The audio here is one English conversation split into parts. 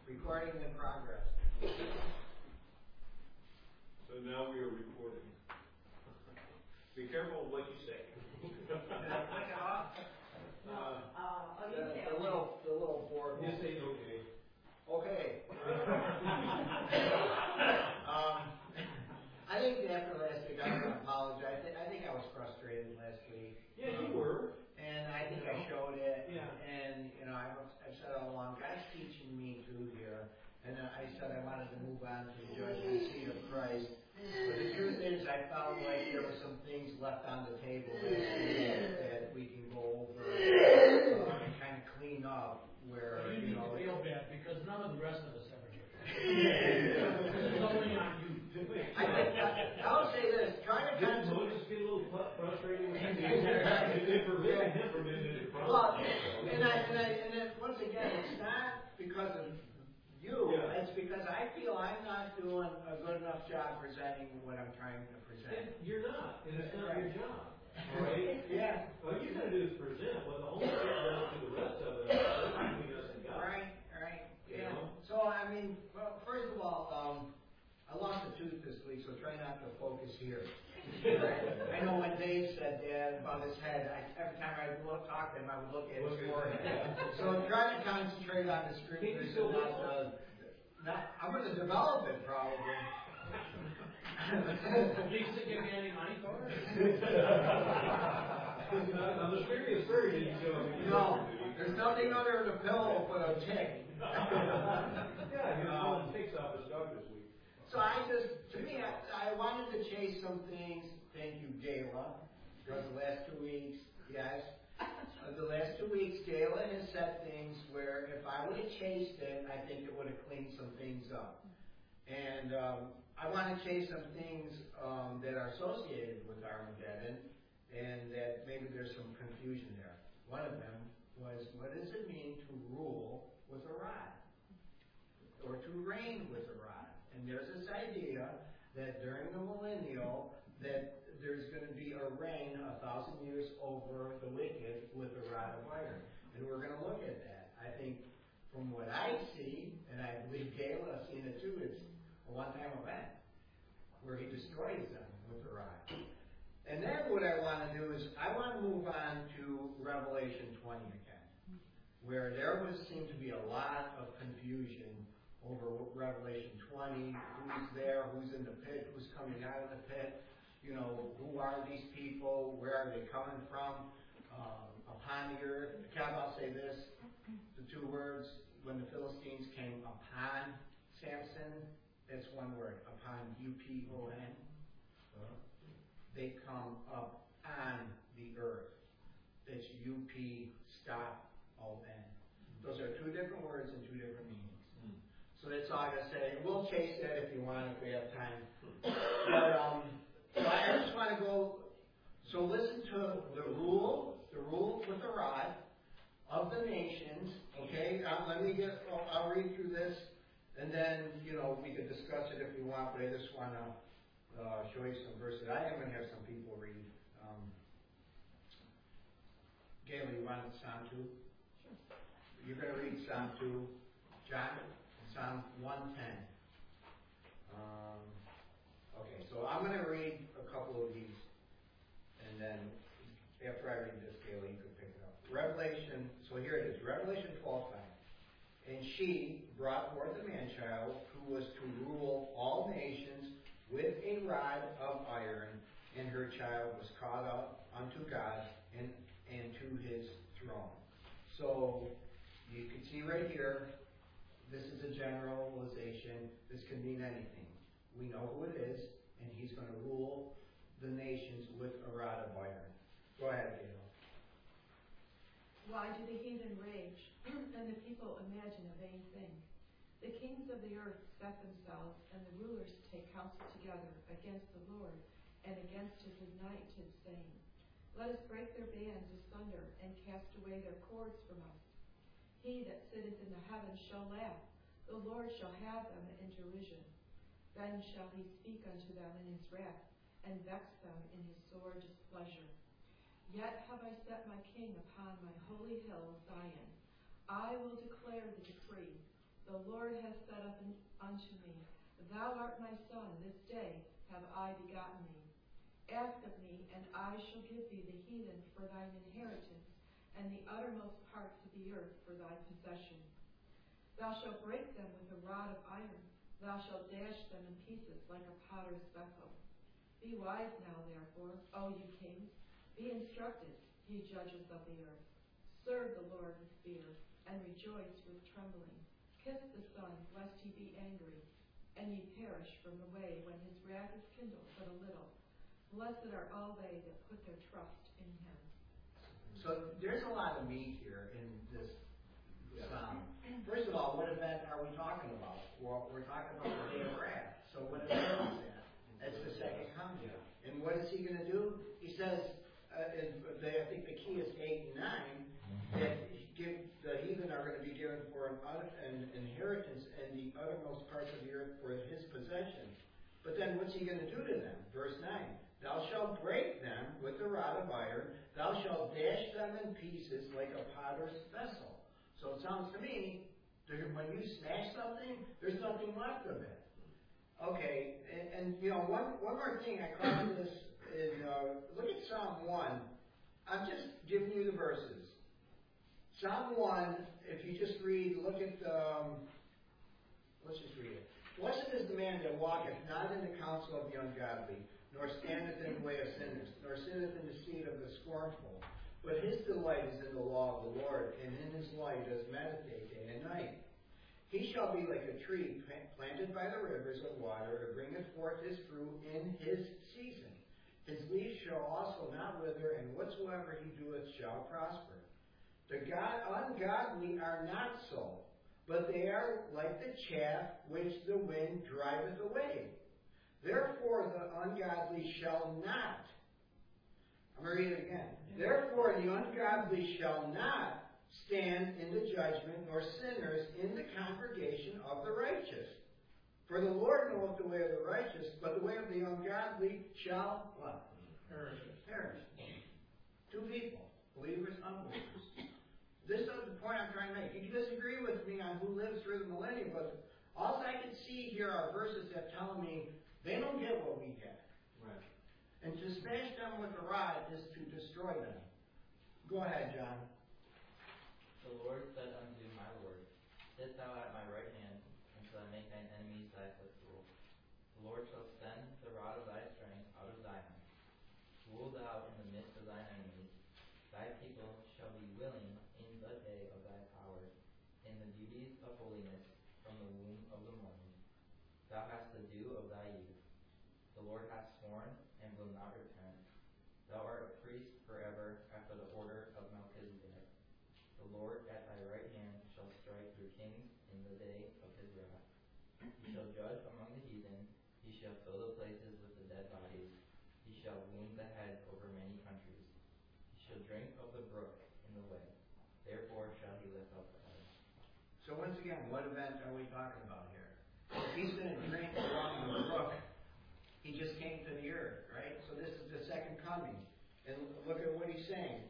Recording in progress. So now we are recording. Be careful what you say. Did I click it off? The little board. You say okay. Okay. I think after last week, I'm going to apologize. I think I was frustrated last week. Yeah, you were. And I think I showed it. Yeah. And, I've said all along, God's teaching me through here. And I said I wanted to move on to the judgment seat of Christ. But the truth is, I felt like there were some things left on the table that we can go over and kind of clean up. Where you need to feel bad because none of the rest of us ever do. This is only on you. I'll say this: trying to Didn't Moses get a little frustrated with it prevented him from being in the Well, and then once again, it's not because of you. Yeah. It's because I feel I'm not doing a good enough job presenting what I'm trying to present. You're not, and it's not your job. All right? Yeah. All you got to do is present. What the Holy Spirit does to the rest of us, between us and God. Right. Yeah. So, well, first of all, I lost a tooth this week, so try not to focus here. I know when Dave said that about his head, every time I would talk to him, I would look at his forehead. So I'm trying to concentrate on the scriptures and I'm going to develop it probably. Lisa give me any money for it? On the serious side, didn't show me. No, there's nothing under the pillow but a tick. Yeah, he was pulling ticks off his dog this week. So I wanted to chase some things. Thank you, Gayla, because the last 2 weeks, yes. The last 2 weeks, Gayla has said things where if I would have chased it, I think it would have cleaned some things up. And I want to chase some things that are associated with Armageddon, and that maybe there's some confusion there. One of them was, what does it mean to rule with a rod? Or to reign with a rod? And there's this idea that during the millennial, that there's going to be a reign 1,000 years over the wicked with a rod of iron. And we're going to look at that. I think from what I see, and I believe Gayla has seen it too, it's a one-time event where he destroys them with a rod. And then what I want to do is I want to move on to Revelation 20 again, where there seemed to be a lot of confusion over Revelation 20, who's there, who's in the pit, who's coming out of the pit, who are these people, where are they coming from, upon the earth. I'll say this, the 2 words, when the Philistines came upon Samson, that's one word, upon, U-P-O-N. They come up on the earth. That's U-P, stop, O-N. Those are 2 different words and 2 different meanings. So that's all I got to say. We'll chase that if you want, if we have time. But so I just want to go. So listen to the rule with the rod of the nations. Okay, let me I'll read through this, and then we could discuss it if you want. But I just want to show you some verses. I am going to have some people read. Gayla, you want Psalm 2? Sure. You're going to read Psalm 2, John. Psalm 110. Okay, so I'm going to read a couple of these, and then after I read this, Gayla, you can pick it up. Revelation, so here it is, Revelation 12:5. And she brought forth a man-child who was to rule all nations with a rod of iron, and her child was caught up unto God and to his throne. So you can see right here, this is a generalization. This can mean anything. We know who it is, and he's going to rule the nations with a rod of iron. Go ahead, Gail. Why do the heathen rage, and the people imagine a vain thing? The kings of the earth set themselves, and the rulers take counsel together against the Lord and against his anointed, saying, Let us break their bands asunder and cast away their cords from us. He that sitteth in the heavens shall laugh. The Lord shall have them in derision. Then shall he speak unto them in his wrath, and vex them in his sore displeasure. Yet have I set my king upon my holy hill Zion. I will declare the decree. The Lord has said unto me, Thou art my son, this day have I begotten thee. Ask of me, and I shall give thee the heathen for thine inheritance, and the uttermost parts of the earth for thy possession. Thou shalt break them with a rod of iron. Thou shalt dash them in pieces like a potter's vessel. Be wise now, therefore, O ye kings. Be instructed, ye judges of the earth. Serve the Lord with fear, and rejoice with trembling. Kiss the Son, lest he be angry, and ye perish from the way when his wrath is kindled but a little. Blessed are all they that put their trust in him. So there's a lot of meat here in this psalm. First of all, what event are we talking about? Well, we're talking about the day of wrath. So what event is that? That's the second coming. And what is he going to do? He says, I think the key is 8 and 9, that the heathen are going to be given for an inheritance and the uttermost parts of the earth for his possession. But then what's he going to do to them? Verse 9, Thou shalt break them with the rod of iron. Thou shalt dash them in pieces like a potter's vessel. So it sounds to me, when you smash something, there's nothing left of it. Okay, and one more thing I caught in this is, look at Psalm 1. I'm just giving you the verses. Psalm 1, if you just read, look at, let's just read it. Blessed is the man that walketh not in the counsel of the ungodly, nor standeth in the way of sinners, nor sitteth in the seat of the scornful. But his delight is in the law of the Lord, and in his law he does meditate day and night. He shall be like a tree planted by the rivers of water, that bringeth forth his fruit in his season. His leaf shall also not wither, and whatsoever he doeth shall prosper. The ungodly are not so, but they are like the chaff which the wind driveth away. Therefore the ungodly shall not. I'm going to read it again. Therefore the ungodly shall not stand in the judgment, nor sinners in the congregation of the righteous. For the Lord knoweth the way of the righteous, but the way of the ungodly shall what? Perish. Two people, believers, unbelievers. This is the point I'm trying to make. You can disagree with me on who lives through the millennium, but all I can see here are verses that tell me they don't get what we get. Right. And to smash them with a rod is to destroy them. Go ahead, John. The Lord said unto my Lord, Sit thou at my right hand, until I make thine enemies thy footstool. The Lord shall send the rod of thy strength out of Zion. Rule thou in the midst of thine enemies. Thy people shall be willing in the day of thy power, in the beauties of holiness from the womb of the morning. Thou hast the dew of thy youth. The Lord hath sworn, and will not repent. Thou art a priest forever after the order of Melchizedek. The Lord at thy right hand shall strike through kings in the day of his wrath. He shall judge among the heathen. He shall fill the places with the dead bodies. He shall wound the head over many countries. He shall drink of the brook in the way. Therefore shall he lift up the head. So once again, what event are we talking about here? If he's going to drink along the brook, he just came to the earth, right? So this is the second coming. And look at what he's saying.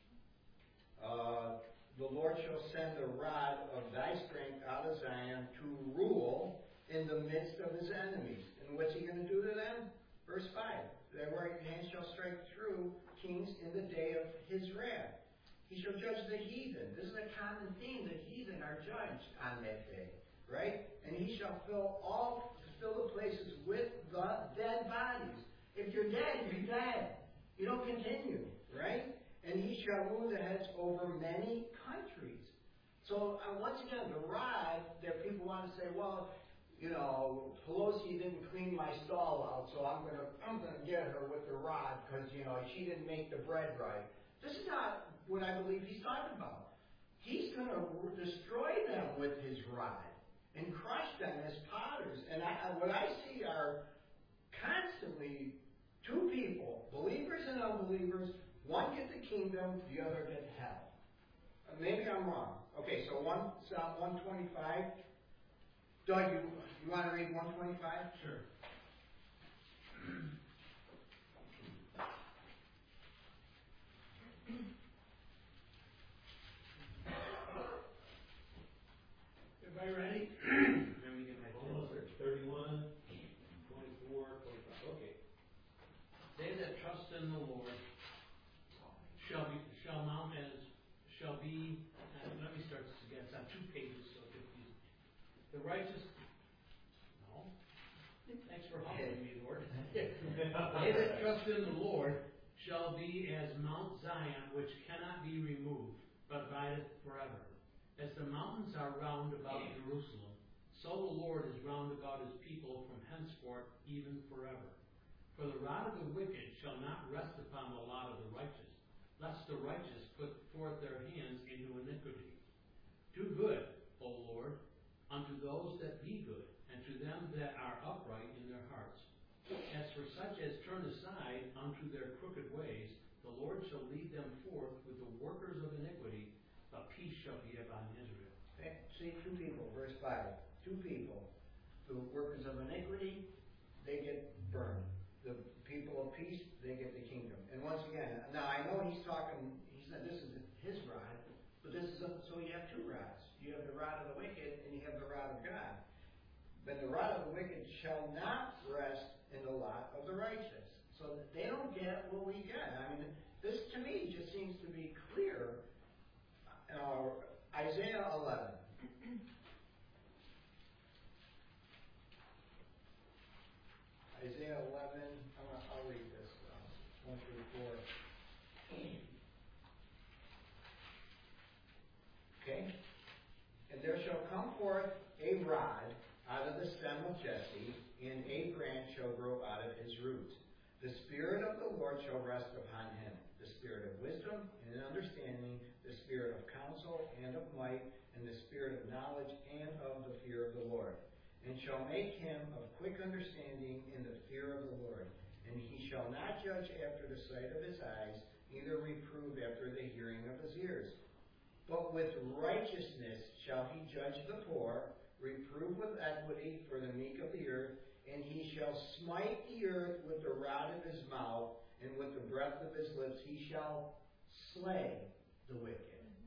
The Lord shall send the rod of thy strength out of Zion to rule in the midst of his enemies. And what's he going to do to them? Verse 5. Thy right hand shall strike through kings in the day of his wrath. He shall judge the heathen. This is a common theme. The heathen are judged on that day, right? And he shall fill the places with the dead bodies. If you're dead, you're dead. You don't continue, right? And he shall wound the heads over many countries. So once again, the rod that people want to say, well, Pelosi didn't clean my stall out, so I'm gonna get her with the rod because she didn't make the bread right. This is not what I believe he's talking about. He's going to destroy them with his rod and crush them as potters. And what I see are constantly two people, believers and unbelievers. One get the kingdom, the other get hell. Maybe I'm wrong. Okay, so Psalm 125. Doug, you want to read 125? Sure. If Everybody ready? Let me get my Almost there. 31, 24, 25. Okay. They that trust in the Lord let me start this again. It's on 2 pages, so confusing. The righteous, no. Thanks for humbling me, Lord. They that trust in the Lord shall be as Mount Zion, which cannot be removed, but abideth forever. As the mountains are round about Jerusalem, so the Lord is round about his people from henceforth, even forever. For the rod of the wicked shall not rest upon the lot of the righteous, lest the righteous put forth their hands into iniquity. Do good, O Lord, unto those that be good, and to them that are upright in their hearts. As for such as turn aside unto their crooked ways, the Lord shall lead them forth with the workers of iniquity, but peace shall be upon Israel. Okay, see, 2 people, verse 5. 2 people. The workers of iniquity, they get burned. The people of peace, they get the kingdom. And once again, now I know he said this is his rod, but this is, so you have 2 rods. You have the rod of the wicked and you have the rod of God. But the rod of the wicked shall not rest in the lot of the righteous. So that they don't get what we get. I mean, this to me just seems to be clear. Isaiah 11. Isaiah 11, I'll read this, 1 through 4. Okay? And there shall come forth a rod out of the stem of Jesse, and a branch shall grow out of his roots. The Spirit of the Lord shall rest upon him, the Spirit of wisdom and understanding, the Spirit of counsel and of might, and the Spirit of knowledge and of the fear of the Lord. And shall make him of quick understanding in the fear of the Lord. And he shall not judge after the sight of his eyes, neither reprove after the hearing of his ears. But with righteousness shall he judge the poor, reprove with equity for the meek of the earth, and he shall smite the earth with the rod of his mouth, and with the breath of his lips he shall slay the wicked.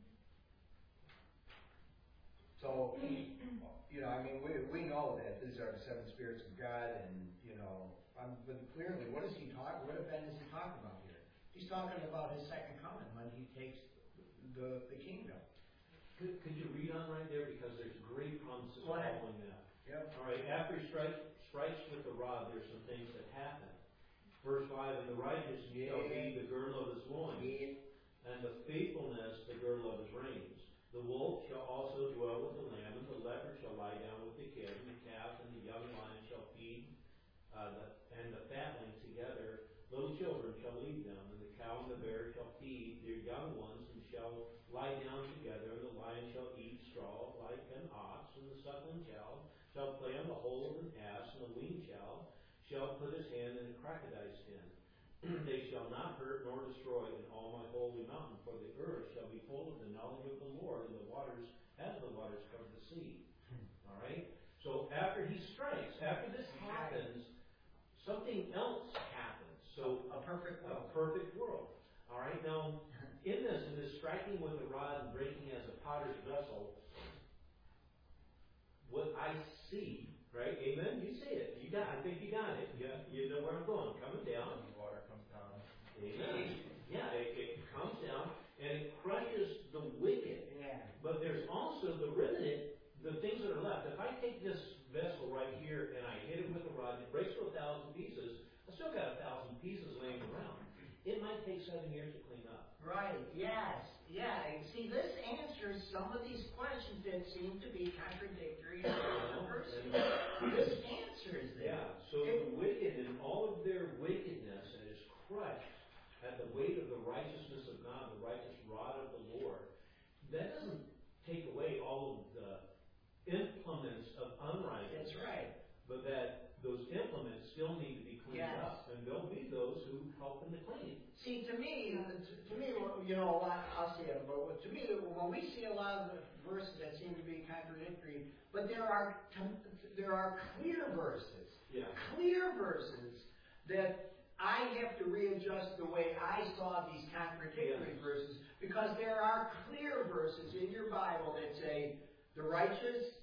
So, we know that these are the 7 spirits of God, and, but clearly, what event is he talking about here? He's talking about his second coming, when he takes the kingdom. Could you read on right there? Because there's great promises Go ahead. following that. Yep. All right, after he strikes with the rod, there's some things that happen. Verse 5, and the righteous shall be the girdle of his loins, and the faithfulness the girdle of his reins. The wolf shall also dwell with the lamb, and the leopard shall lie down with the kid, and the calf and the young lion shall feed, and the fatling together. Little children shall lead them, and the cow and the bear shall feed their young ones, and shall lie down together. And the lion shall eat straw like an ox, and the suckling child shall play on the hole of an ass, and the weaned child shall put his hand in a crocodile's den. They shall not hurt nor destroy in all my holy mountain, for the earth shall be full of the knowledge of the Lord, and the waters, as the waters cover the sea. All right? So after he strikes, after this happens, something else happens. So a perfect world. A perfect world. All right? Now, in this striking with the rod and breaking as a potter's vessel, what I see, right? Amen? You see it. I think you got it. You know where I'm going. Coming down. The water comes down. Amen. Yeah, it comes down and it crushes the wicked. Yeah. But there's also the remnant, the things that are left. If I take this vessel right here and I hit it with a rod, it breaks to 1,000 pieces. I still got 1,000 pieces laying around. It might take 7 years to clean up. Right, yes. Yeah, see, this answers some of these questions that seem to be contradictory in the verses. This answers them. Yeah, so the wicked and all of their wickedness is crushed at the weight of the righteousness of God, the righteous rod of the Lord. That doesn't take away all of the implements of unrighteousness. That's right. But that those implements still need to be cleaned Yes. up, and there'll be those who help in the cleaning. See, to me, a lot, I'll say it, but to me, when we see a lot of the verses that seem to be contradictory, but there are clear verses. Yeah. Clear verses that I have to readjust the way I saw these contradictory verses, because there are clear verses in your Bible that say the righteous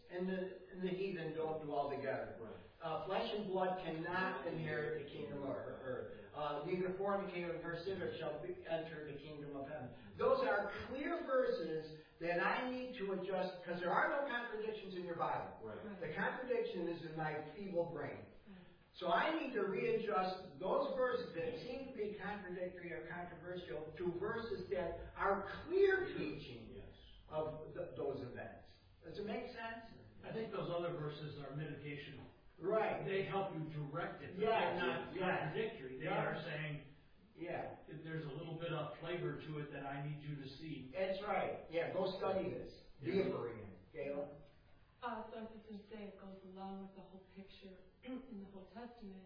and the heathen don't dwell together. Right. Flesh and blood cannot inherit the kingdom of earth. Neither fornicator nor sinner shall enter the kingdom of heaven. Those are clear verses that I need to adjust, because there are no contradictions in your Bible. Right. The contradiction is in my feeble brain. So I need to readjust those verses that seem to be contradictory or controversial to verses that are clear teaching of those events. Does it make sense? I think those other verses are mitigation. Right. They help you direct it. Yeah, They're not contradictory. They are saying, there's a little bit of flavor to it that I need you to see. That's right. Yeah, go study this. Be a Berean. Gayla? So I was just going to say it goes along with the whole picture in the Old Testament.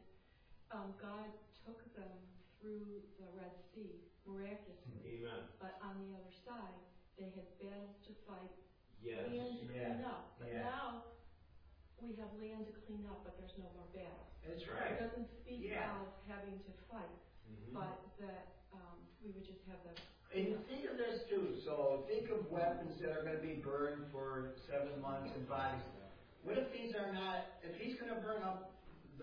God took them through the Red Sea miraculously. Amen. But on the other side, they had battles to fight, Yes. land to clean up. But Yeah. now we have land to clean up, but there's no more battles. That's It right. doesn't speak Yeah. of having to fight, but that we would just have the. And think of this too. So think of weapons that are going to be burned for 7 months and bodies. What if these are not? If he's going to burn up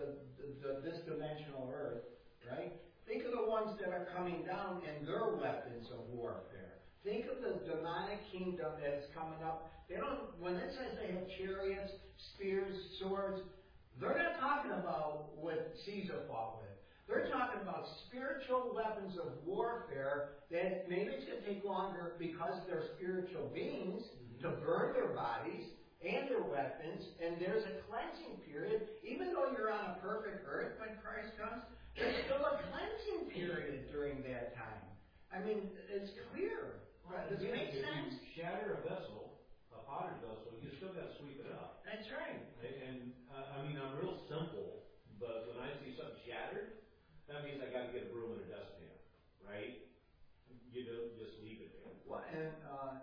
this dimensional earth, right? Think of the ones that are coming down and their weapons of warfare. Think of the demonic kingdom that's coming up. They don't. When it says they have chariots, spears, swords, they're not talking about what Caesar fought with. They're talking about spiritual weapons of warfare that maybe it's going to take longer because they're spiritual beings to burn their bodies and their weapons, and there's a cleansing period. Even though you're on a perfect earth when Christ comes, there's still a cleansing period during that time. I mean, it's clear. Right? Does it make sense? If you shatter a vessel, a potter's vessel, you still got to sweep it up. That's right. And I mean, I'm real simple, but when I see something shattered, that means I got to get a broom and a dustpan, right? You don't just leave it there. Well, and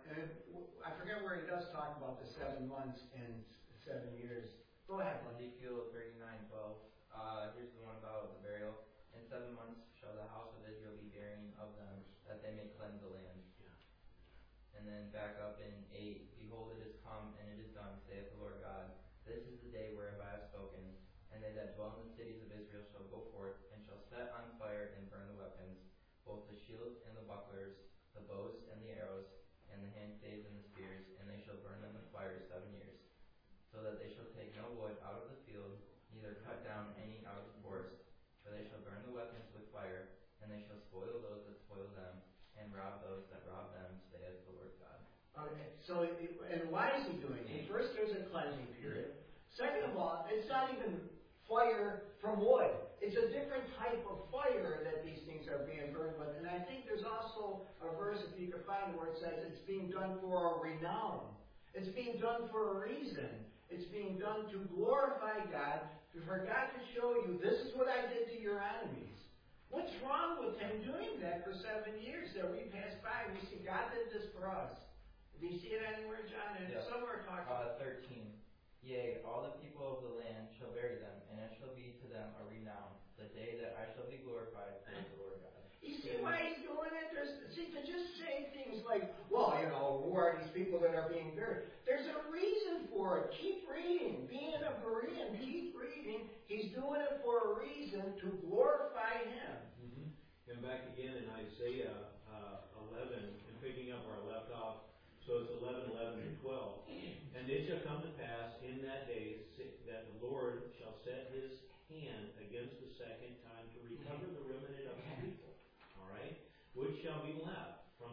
I forget where he does talk about the 7 months and 7 years. Go ahead. Ezekiel 39:12. Here's the one about the burial. In 7 months shall the house of Israel be burying of them, that they may cleanse the land. Yeah. And then back up in 8. Behold, it is come, and it is done, saith the Lord God. This is the day whereof I have spoken. And they that dwell in the cities of Israel shall go forth, and shall set on fire and burn the weapons, both the shields and the bucklers, the bows and the arrows, and the handstaves and the spears, and they shall burn them with fire 7 years, so that they shall take no wood out of the field, neither cut down any out of the forest. For they shall burn the weapons with fire, and they shall spoil those that spoil them, and rob those that rob them, saith the Lord God. Okay, so, and why is he doing it? First, there's a cleansing period. Second of all, it's not even fire from wood. It's a different type of fire that these things are being burned with. And I think there's also a verse, if you can find it, where it says it's being done for a renown. It's being done for a reason. It's being done to glorify God, for God to show you, this is what I did to your enemies. What's wrong with him doing that for 7 years that we pass by? We see God did this for us. Do you see it anywhere, John? And somewhere talks about 13. Yea, all the people of the land shall bury them, and it shall be to them a renown, the day that I shall be glorified, saith the Lord God. You see why he's doing it? To just say things like, well, who are these people that are being buried? There's a reason for it. Keep reading. Being a Berean, keep reading. He's doing it for a reason to glorify him. And back again in Isaiah 11, and picking up where I left off, so it's 11, 11, and 12. And it shall come to pass in that day that the Lord shall set his hand against the second time to recover the remnant of his people. All right, which shall be left from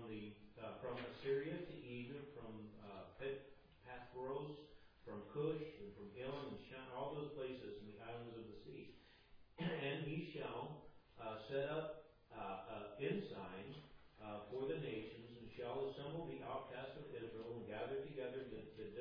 Assyria to Egypt, from Pathros, from Cush, and from Elam, and Shan, all those places in the islands of the sea. And he shall set up ensign for the nations, and shall assemble the outcasts of Israel, and gather together the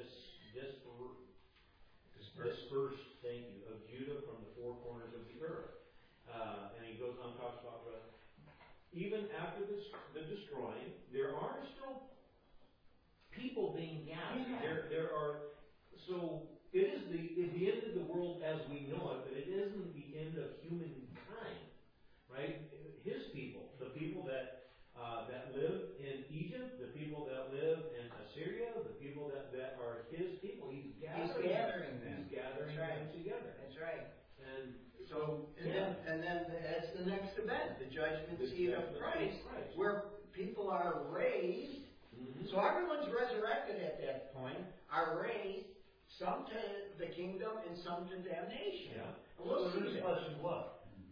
dispersed, of Judah from the four corners of the earth. And he goes on and talks about even after the destroying, there are still people being gathered. Yeah. There are. So it is the end of the world as we know it, but it isn't the end of humankind, right? His people, the people that live in Egypt, the people that live in Assyria, the people that are his people. He's gathering of Christ, Christ. where people are raised. Mhm. So everyone's resurrected at that point, are raised, some to the kingdom and some to damnation. Yeah. And we'll So see there's that. flesh and blood.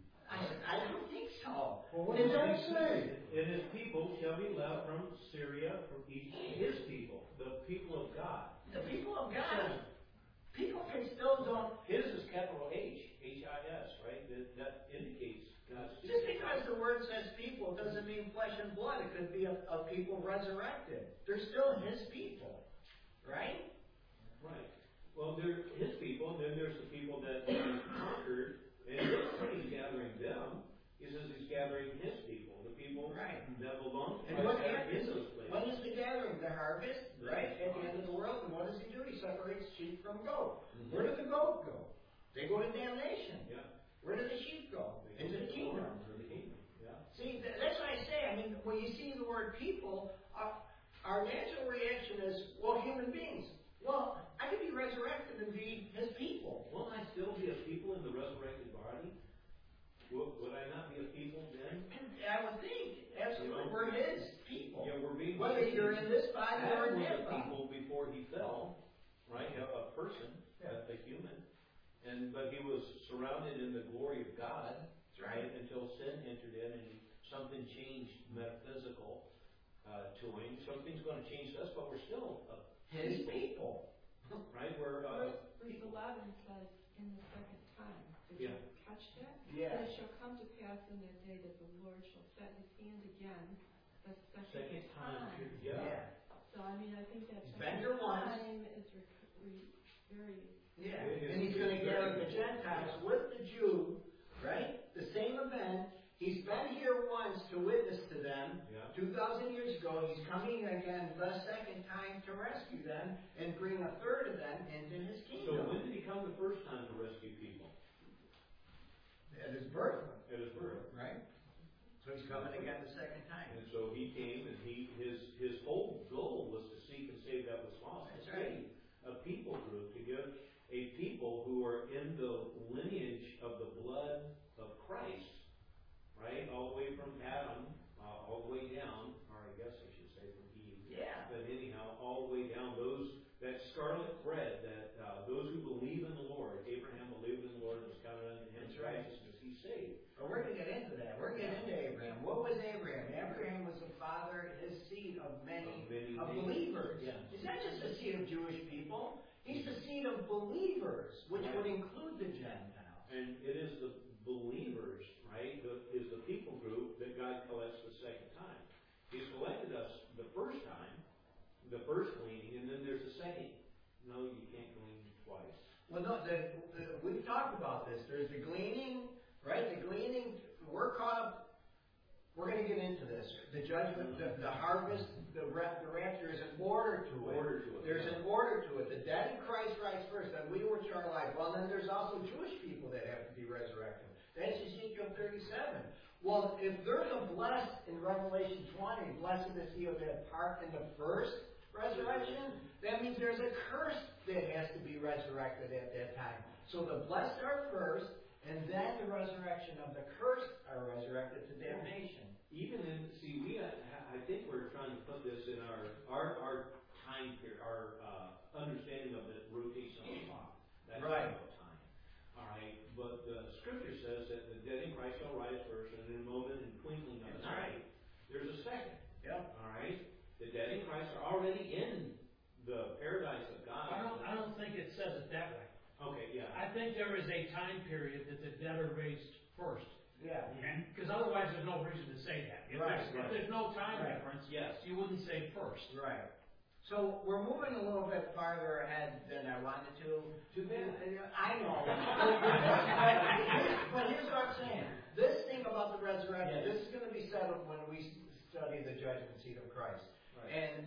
I don't think so. Well, what It does doesn't it say. And his people shall be left from Syria, from Egypt, his people, the people of God. The people of God, people can still don't. His is capital H, H-I-S, right? That indicates God's people. Just because the word says people doesn't mean flesh and blood. It could be a people resurrected. They're still his people, right? Right. Well, they're his people, and then there's the people that he conquered, and he's gathering them. He says he's gathering his people, the people Right. that belong to And Christ what that are in happens? those places. When is the gathering? The harvest, right? At the end of the world. And what does he do? He separates sheep from goat. Mhm. Where does the goat go? They go to damnation. Yeah. Where do the sheep go? Into the kingdom. Into the kingdom. Yeah. See, that's what I say. I mean, when you see the word people, our natural reaction is, well, human beings. Well, I could be resurrected and be his people. Won't I still be a people in the resurrected body? Would I not be a people then? And I would think, absolutely, we're his people. Yeah, we're being Whether you're in this body or Adam in was that a body. people before he fell, right? A person, a human, but he was surrounded in the glory of God, right? Until sin entered in and something changed metaphysical to him. Something's going to change us, but we're still His people. right? We're Verse 11 says, in the second time. Did you catch that? Yeah. And it shall come to pass in that day that the Lord shall set his hand again the second time. Yeah. So, I mean, I think that He's been here once. time is very... Yeah. And he's going to gather the Gentiles with the Jew, right? The same event. He's been here once to witness to them. Yeah. 2,000 years ago, he's coming again the second time to rescue them and bring a third of them into his So kingdom. when did he come the first time to rescue people? At his birth, At his birth. right? So he's coming again the second time. And so he came, and his whole goal was to seek and save that was lost. That's To right. save a people group, to give a people who are in the lineage of the blood of Christ, right? All the way from Adam, all the way down, or I guess I should say from Eve. Yeah. But anyhow, all the way down, that scarlet thread, that those who believe in the Lord, Abraham believed in the Lord and was counted unto him That's as right. righteousness, he saved. But we're going to get into that. We're going to get into Abraham. What was Abraham? Abraham was the father, his seed of many Of many believers. Yeah. He's not just the seed of Jewish people. He's the seed of believers, which would include the Gentiles. And it is the believers, right, is the people group that God collects the second time. He's collected us the first time, the first gleaning, and then there's the second. No, you can't glean twice. Well, no, we've talked about this. There's the gleaning, right? The gleaning, we're caught up. We're going to get into this. The judgment, the harvest, the rapture is an order to it. There's an order to it. The dead in Christ rise first, and we which are alive. Well, then there's also Jewish people that have to be resurrected. That's Ezekiel 37. Well, if they're the blessed in Revelation 20, blessed is he who had part in the first resurrection, that means there's a curse that has to be resurrected at that time. So the blessed are first, and then the resurrection of the cursed are resurrected to damnation. Even in, I think we're trying to put this in our time period, our understanding of the rotation of the clock. That Right. type of time. All right, but the Scripture says that the dead in Christ shall rise first, and in a moment and twinkling of an That's eye, right. there's a second. Yep. All right, the dead in Christ are already in the paradise of God. I don't think it says it that way. Okay, yeah. I think there is a time period that the dead are raised first. Yeah. Because otherwise there's no reason to say that. If there's no time Right. difference, Yes. you wouldn't say first. Right. So we're moving a little bit farther ahead than I wanted to. Too bad. I know. But here's what I'm saying. This thing about the resurrection, this is going to be settled when we study the judgment seat of Christ. Right. And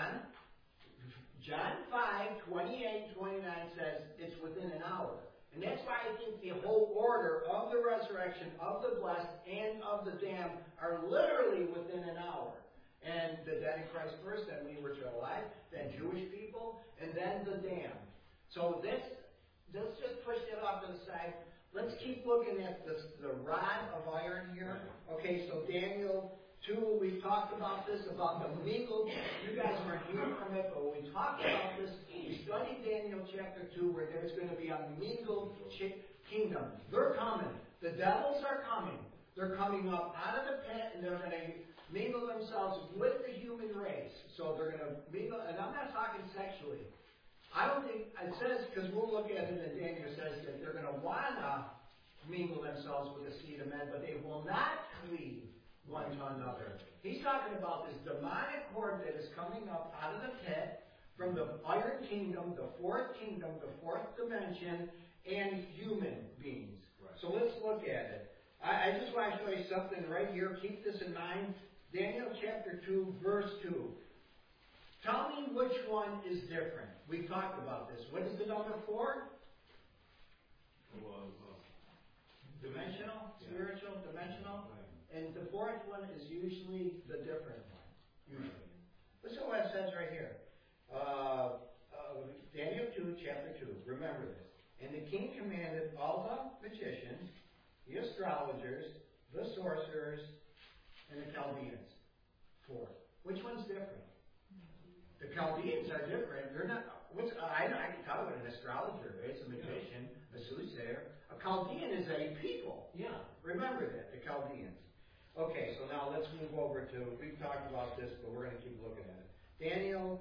John 5:28-29 says it's within an hour. And that's why I think the whole order of the resurrection of the blessed and of the damned are literally within an hour. And the dead in Christ first, then we which are alive, then Jewish people, and then the damned. So let's just push that off to the side. let's keep looking at this, the rod of iron here. Okay, so Daniel 2, we talked about this, about the mingled. You guys weren't here from it, but when we talked about this, we studied Daniel chapter 2, where there's going to be a mingled kingdom. They're coming. The devils are coming. They're coming up out of the pit, and they're going to mingle themselves with the human race. So they're going to mingle, and I'm not talking sexually. I don't think, it says, because we'll look at it, and Daniel says that they're going to want to mingle themselves with the seed of men, but they will not cleave one to another. He's talking about this demonic horde that is coming up out of the pit from the iron kingdom, the fourth dimension, and human beings. Right. So let's look at it. I just want to show you something right here. Keep this in mind. Daniel chapter 2, verse 2. Tell me which one is different. We've talked about this. What is the number 4? Dimensional, spiritual, dimensional. Right. And the fourth one is usually the different one. Usually. Listen to what it says right here. Daniel 2, chapter 2. Remember this. And the king commanded all the magicians, the astrologers, the sorcerers, and the Chaldeans. 4. Which one's different? The Chaldeans are different. They're not. I can tell what an astrologer is, a magician, a soothsayer. A Chaldean is a people. Yeah. Remember that, the Chaldeans. Okay, so now let's move over to, we've talked about this, but we're going to keep looking at it. Daniel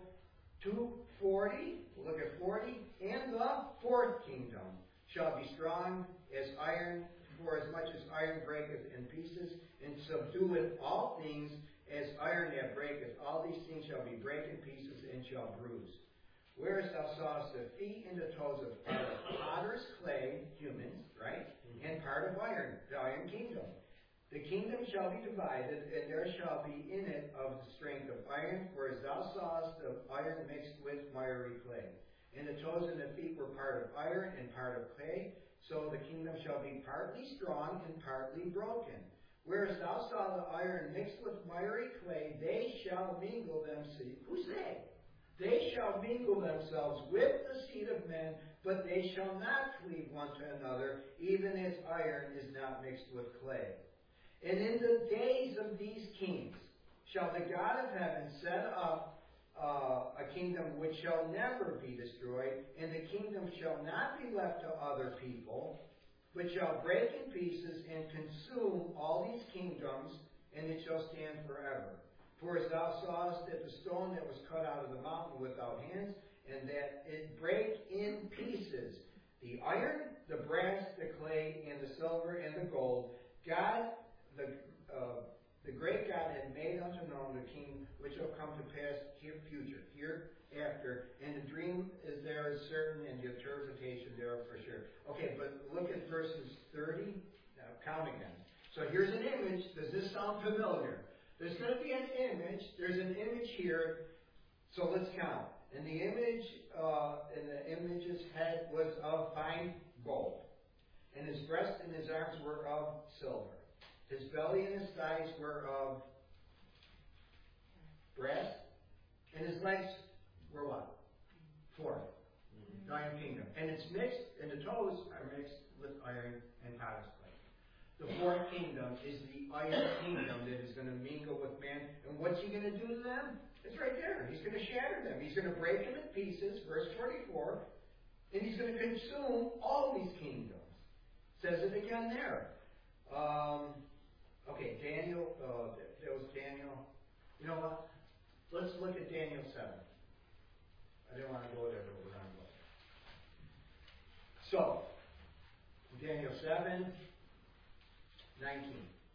2:40, we'll look at 40. And the fourth kingdom shall be strong as iron, for as much as iron breaketh in pieces, and subdueth all things as iron that breaketh. All these things shall be break in pieces and shall bruise. Whereas thou sawest the feet and the toes of part of potter's clay, humans, right? And part of iron, the iron kingdom. The kingdom shall be divided, and there shall be in it of the strength of iron, for as thou sawest the iron mixed with miry clay. And the toes and the feet were part of iron and part of clay, so the kingdom shall be partly strong and partly broken. Whereas thou saw the iron mixed with miry clay, they shall mingle themselves. Who's they? They shall mingle themselves with the seed of men, but they shall not cleave one to another, even as iron is not mixed with clay. And in the days of these kings shall the God of heaven set up a kingdom which shall never be destroyed, and the kingdom shall not be left to other people, but shall break in pieces and consume all these kingdoms, and it shall stand forever. For as thou sawest that the stone that was cut out of the mountain without hands, and that it brake in pieces the iron, the brass, the clay, and the silver, and the gold, God, the great God had made unto known the king which shall come to pass hereafter, and the dream is there is certain, and the interpretation thereof for sure. Okay, but look at verses 30. Now count again. So here's an image. Does this sound familiar? There's going to be an image. There's an image here. So let's count. And the image, in the image's head was of fine gold, and his breast and his arms were of silver. His belly and his thighs were of brass, and his legs were what? 4. The iron kingdom. And it's mixed, and the toes are mixed with iron and potter's clay. The fourth kingdom is the iron kingdom that is going to mingle with man. And what's he going to do to them? It's right there. He's going to shatter them. He's going to break them in pieces, verse 44, and he's going to consume all these kingdoms. Says it again there. Okay, Daniel, that was Daniel. You know what? Let's look at Daniel 7. I didn't want to go there, but we're going to go there. So, Daniel 7, 19.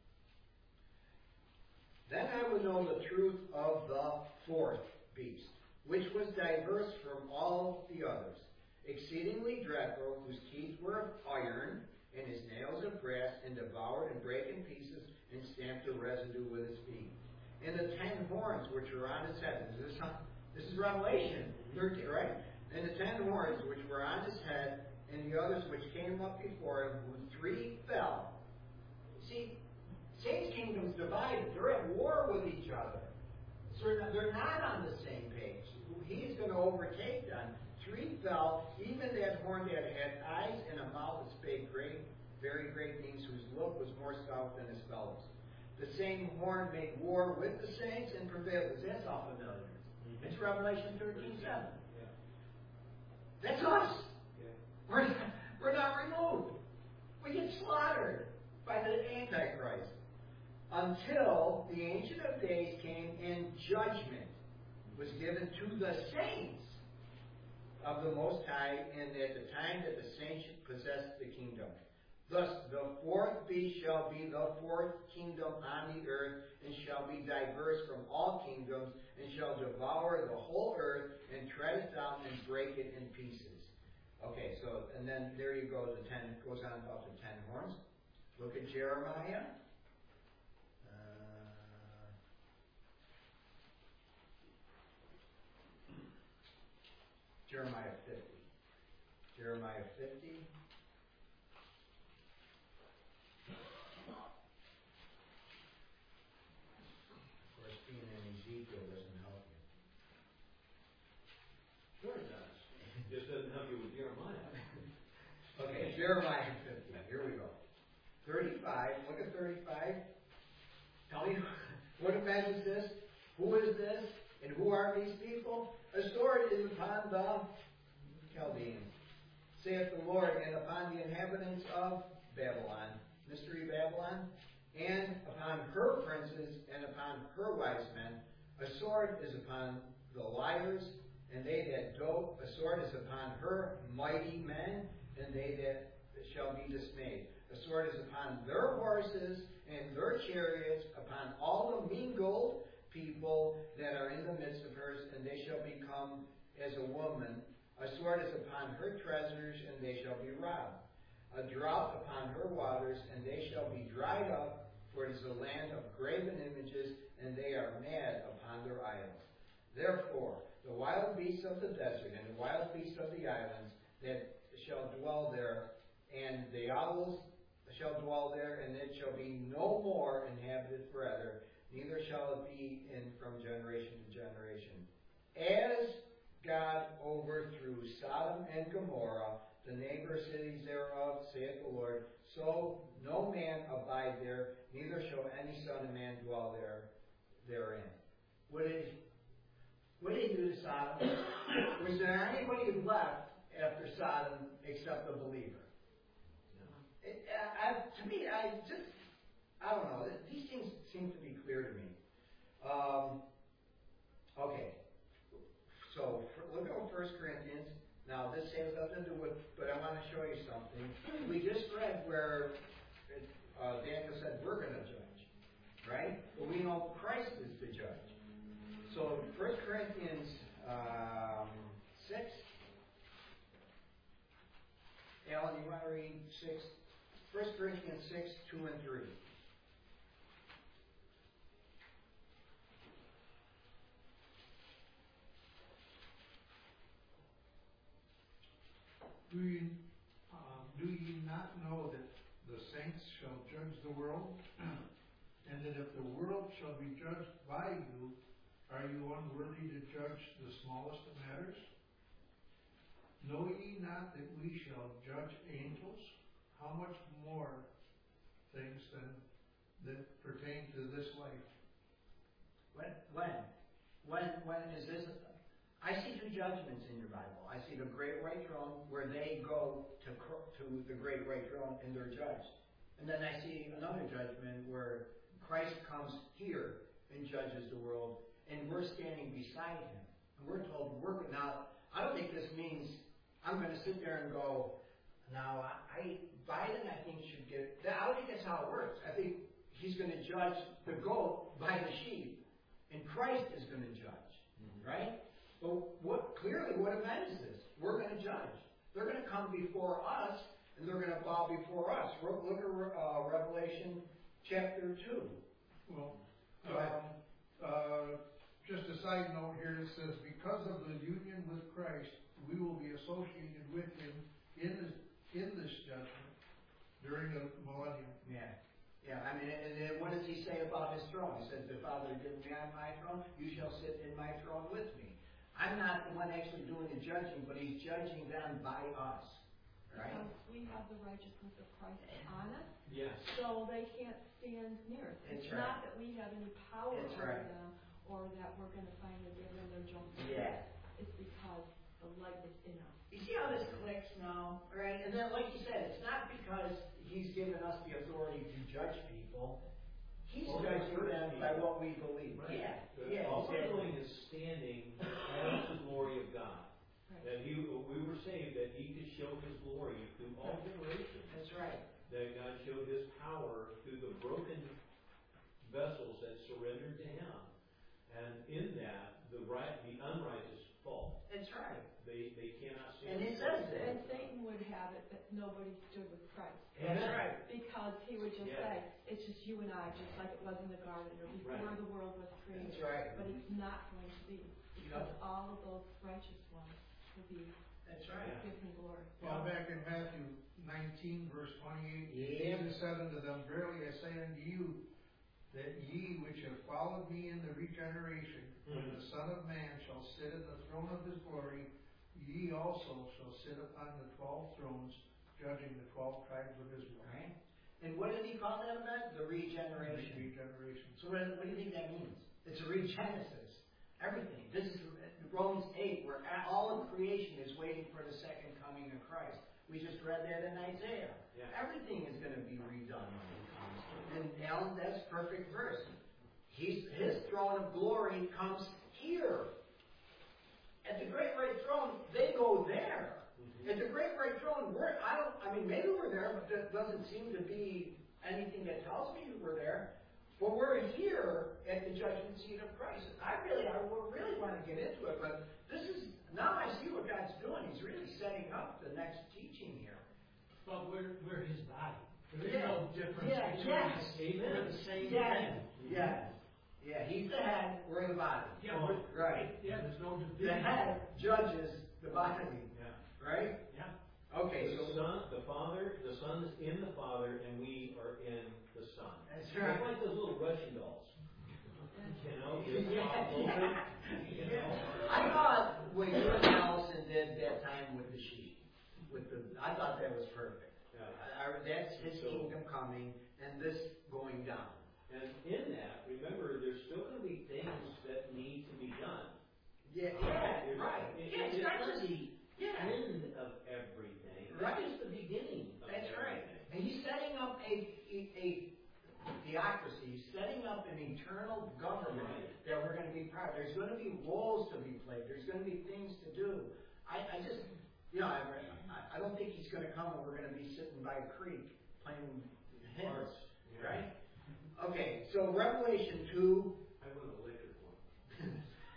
Then I would know the truth of the fourth beast, which was diverse from all the others, exceedingly dreadful, whose teeth were of iron, and his nails of brass, and devoured and brake in pieces, and stamped the residue with his feet. And the 10 horns which were on his head. This is Revelation 13, right? And the 10 horns which were on his head, and the others which came up before him, who 3 fell. See, Satan's kingdom's divided. They're at war with each other. So they're not on the same page. He's going to overtake them. 3 fell, even that horn that had eyes and a mouth that spake great very great things, whose look was more stout than his fellows. The same horn made war with the saints and prevailed. Does that sound familiar? It's Revelation 13:7. Yeah. That's us. Yeah. We're not removed. We get slaughtered by the Antichrist until the Ancient of Days came and judgment was given to the saints of the Most High, and at the time that the saints should possess the kingdom. Thus the fourth beast shall be the fourth kingdom on the earth, and shall be diverse from all kingdoms, and shall devour the whole earth, and tread it down, and break it in pieces. Okay, so, and then there you go, goes on about the 10 horns. Look at Jeremiah. Jeremiah 50. Jeremiah 50. Of course, being in Ezekiel doesn't help you. Sure it does. Just doesn't help you with Jeremiah. Okay, Jeremiah 50. Here we go. 35. Look at 35. Tell me, what event is this? Who is this? And who are these people? A sword is upon the Chaldeans, saith the Lord, and upon the inhabitants of Babylon, Mystery Babylon, and upon her princes, and upon her wise men. A sword is upon the liars, and they that dote. A sword is upon her mighty men, and they that shall be dismayed. A sword is upon their horses and their chariots, upon all the mingled people that are in the midst of hers, and they shall become as a woman. A sword is upon her treasures, and they shall be robbed. A drought upon her waters, and they shall be dried up, for it is a land of graven images, and they are mad upon their idols. Therefore, the wild beasts of the desert, and the wild beasts of the islands that shall dwell there, and the owls shall dwell there, and it shall be no more inhabited forever, neither shall it be in from generation to generation. As God overthrew Sodom and Gomorrah, the neighbor cities thereof, saith the Lord, so no man abide there, neither shall any son of man dwell therein. What did he do to Sodom? Was there anybody left after Sodom except a believer? To me, I don't know. These things seem to be clear to me. Okay. So, look at 1 Corinthians. Now, this has nothing to do with, but I want to show you something. We just read where Daniel said we're going to judge, right? But we know Christ is the judge. So, 1 Corinthians 6. Alan, you want to read 6? 1 Corinthians 6, 2 and 3. Do ye not know that the saints shall judge the world? And that if the world shall be judged by you, are you unworthy to judge the smallest of matters? Know ye not that we shall judge angels? How much more things than that pertain to this life? When is this? I see two judgments in your Bible. I see the great white throne where they go to the great white throne and they're judged. And then I see another judgment where Christ comes here and judges the world, and we're standing beside him. And we're told, now, I don't think this means I'm going to sit there and go, now, Biden, I think, should get... I don't think that's how it works. I think he's going to judge the goat by the sheep, and Christ is going to judge, right? But clearly, what event is this? We're going to judge. They're going to come before us, and they're going to bow before us. Look at Revelation chapter 2. Well, just a side note here, it says, because of the union with Christ, we will be associated with him in this judgment during the millennium. Yeah. I mean, and then what does he say about his throne? He says, the Father given me on my throne, you shall sit in my throne with me. I'm not the one actually doing the judging, but he's judging them by us. right? Because we have the righteousness of Christ on us, Yes. so they can't stand near us. That's It's right. not that we have any power That's over right. them, or that we're gonna finally give them their junk. Yeah. It's because the light is in us. You see how this clicks now, right? And then, like you said, it's not because he's given us the authority to judge people. He's Or judging hurt them by people. what we believe. Right. Yeah. All we're exactly. doing is standing as the glory of God. Right. That we were saved that He could show His glory through all generations. That's right. That God showed His power through the broken vessels that surrendered to Him. And in that, the unrighteous fall. That's right. They cannot stand. And it says that. And Satan would have it that nobody stood with Christ. That's right. Because he would just Yeah. say, it's just you and I, just like it was in the garden or before Right. the world was created. That's right. But it's not going to be. Because Yeah. all of those righteous ones will be That's right. given glory. Well, back in Matthew 19, verse 28, Yeah. Jesus said unto them, Verily I say unto you, that ye which have followed me in the regeneration, when the Son of Man shall sit in the throne of his glory, ye also shall sit upon the 12 thrones, judging the 12 tribes of Israel. Right? And what did he call that event? The regeneration. Regeneration. So what do you think that means? It's a regenesis. Everything. This is Romans 8, where all of creation is waiting for the second coming of Christ. We just read that in Isaiah. Yeah. Everything is going to be redone when he comes. And Alan, that's perfect verse. His throne of glory comes here. At the great white throne, they go there. At the great white throne, maybe we're there, but there doesn't seem to be anything that tells me we're there. But we're here at the judgment seat of Christ. I really want to get into it, but now I see what God's doing. He's really setting up the next teaching here. But we're his body. There is no difference Yeah, between yes. us. We're the same Yes. thing. Yes. Yeah, he's the head, we're the body. Yeah, Right. Yeah, there's no The division. head judges the body. Yeah. Right? Yeah. Okay, The so Son, the Son is in the Father, and we are in the Son. that's It's right. like those little Russian dolls. You know, Yeah. just pop open, you know. I thought when you and Allison did that time with the sheep, I thought that was perfect. Yeah. That's his kingdom coming and this going down. And in that, remember, there's still going to be things that need to be done. Yeah, right. Yeah, It's not not just the end of everything. Right. It's the beginning of That's right. everything. And he's setting up a theocracy, he's setting up an eternal government that we're going to be proud. There's going to be roles to be played. There's going to be things to do. I just, I don't think he's going to come and we're going to be sitting by a creek playing hymns, Yeah. right? Okay, so Revelation 2. I want a liquor one.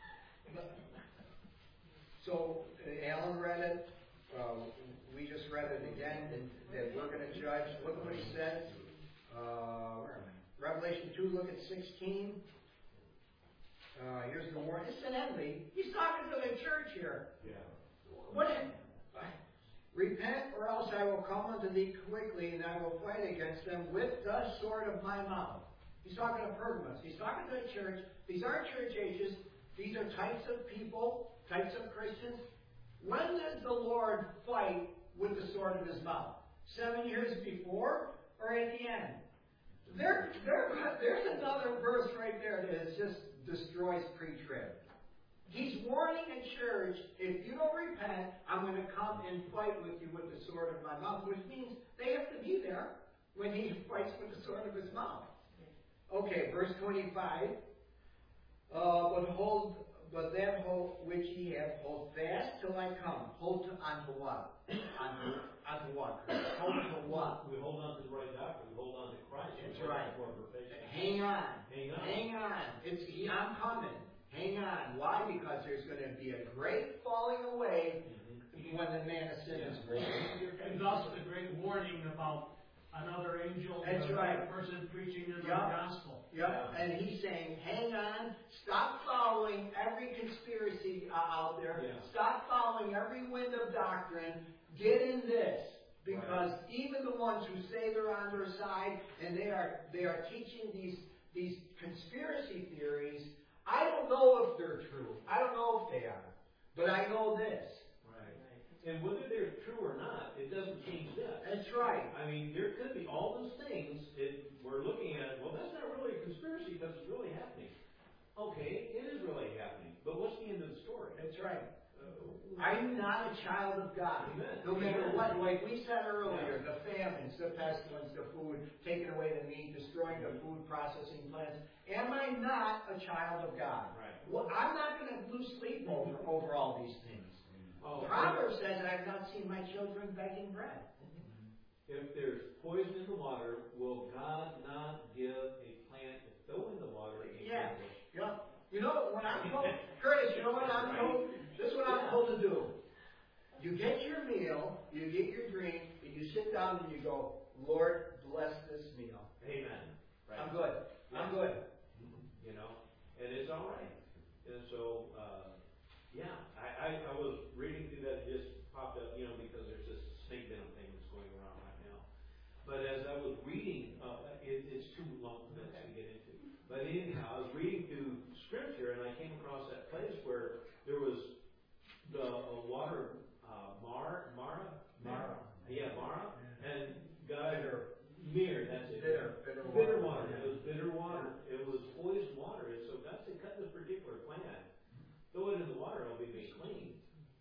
So Alan read it. We just read it again. That we're going to judge. Look what he said. Where am I? Revelation 2. Look at 16. Here's the warning. Incidentally, he's talking to the church here. Yeah. Repent, or else I will come unto thee quickly, and I will fight against them with the sword of my mouth. He's talking to Pergamos. He's talking to the church. These aren't church ages. These are types of people, types of Christians. When did the Lord fight with the sword of his mouth? 7 years before or at the end? There's another verse right there that just destroys pre-trib. He's warning the church, if you don't repent, I'm going to come and fight with you with the sword of my mouth, which means they have to be there when he fights with the sword of his mouth. Okay, verse 25. But that hold which ye have, hold fast till I come. Hold onto what? Onto what? Hold to what? We hold on to the right doctrine. We hold on to Christ. That's We hold right. on to our perfection. Hang on. Hang on. Hang on. I'm coming. Hang on. Why? Because there's going to be a great falling away when the man of sin is raised. And thus the great warning about another angel, That's right. person preaching the Yeah. gospel. Yep. And he's saying, hang on. Stop following every conspiracy out there. Yeah. Stop following every wind of doctrine. Get in this. Because even the ones who say they're on their side and they are teaching these conspiracy theories, I don't know if they're true. I don't know if they are. But I know this. Right. And whether they're true or not, it doesn't right. I mean, there could be all those things, we're looking at it, well, that's not really a conspiracy because it's really happening. Okay, it is really happening, but what's the end of the story? That's right. I'm not a child of God. Amen. No matter Amen. what, like we said earlier, the famines, the pestilence, the food, taking away the meat, destroying the food processing plants. Am I not a child of God? Right. Well, I'm not going to lose sleep over all these things. Oh, Proverbs says, I've not seen my children begging bread. if there's poison in the water, will God not give a plant to throw in the water? And Yeah. drink it? Yeah. You know, when I'm told, Curtis, you know what I'm told? This is what I'm told to do. You get your meal, you get your drink, and you sit down and you go, Lord, bless this meal. Amen. Right. I'm good. I'm good. You know, and it's all right. And so, I was reading through that, it just popped up, you know, because there's this snake venom thing that's going around right now. But as I was reading, it's too long for that to get into. But anyhow, I was reading through Scripture, and I came across that place where there was the water, Mara, and God, that's it. Bitter water. It was bitter water. It was poisoned water. And so God said, cut this particular plant, throw it in the water, it'll be made clean.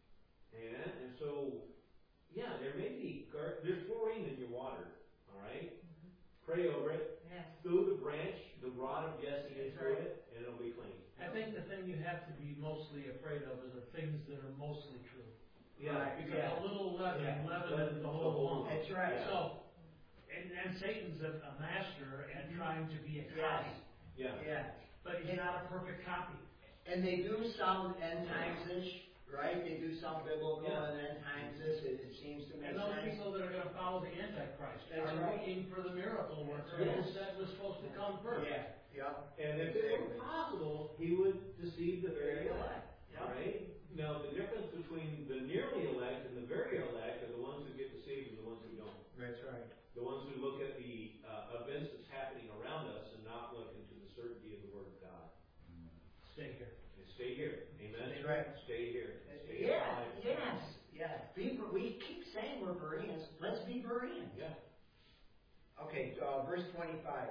And so, there may be, there's chlorine in your water, all right? Pray over it. Yes. Throw the branch, the rod of Jesse into it, and it'll be clean. I think the thing you have to be mostly afraid of is the things that are mostly true. Yeah. Because a little leaven leavens the whole lump. That's right. So, and Satan's a master at trying to be a copy. Yeah. Yeah. But he's not a perfect copy. And they do sound end times-ish, right? They do sound biblical and end times-ish. It seems to make And those sense. people that are going to follow the Antichrist That's are right. looking for the miracle worker Yes. who said was supposed to come first. Yeah. Yep. And if it were possible, he would deceive the very elect. All right? Now, the difference between the nearly elect and the very elect are the ones who get deceived and the ones who don't. That's right. The ones who look at the events that's happening around us and not look into the certainty of the Word of God. Stay here. And stay here. Amen? That's right. Stay here. Stay Yeah. alive. Yes. Yeah. We keep saying we're Bereans. Let's be Bereans. Yeah. Okay, verse 25.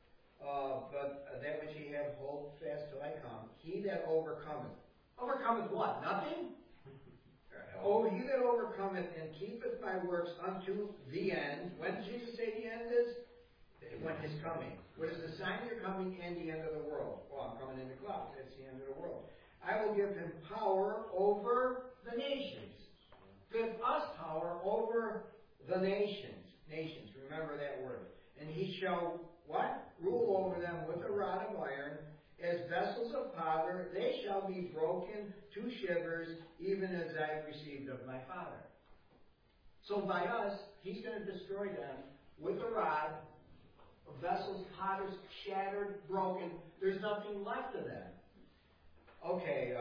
But that which ye have, hold fast till I come. He that overcometh. Overcometh what? Nothing? Oh, he that overcometh and keepeth my works unto the end. When did Jesus say the end is? When his coming. What is the sign of your coming and the end of the world? Well, I'm coming in the clouds. That's the end of the world. I will give him power over the nations. Give us power over the nations. Nations. Remember that word. And he shall, what? Rule over them with a rod of iron. As vessels of powder, they shall be broken to shivers, even as I received of my Father. So by us, he's going to destroy them with a rod. Vessels, potters, shattered, broken. There's nothing left of them. Okay,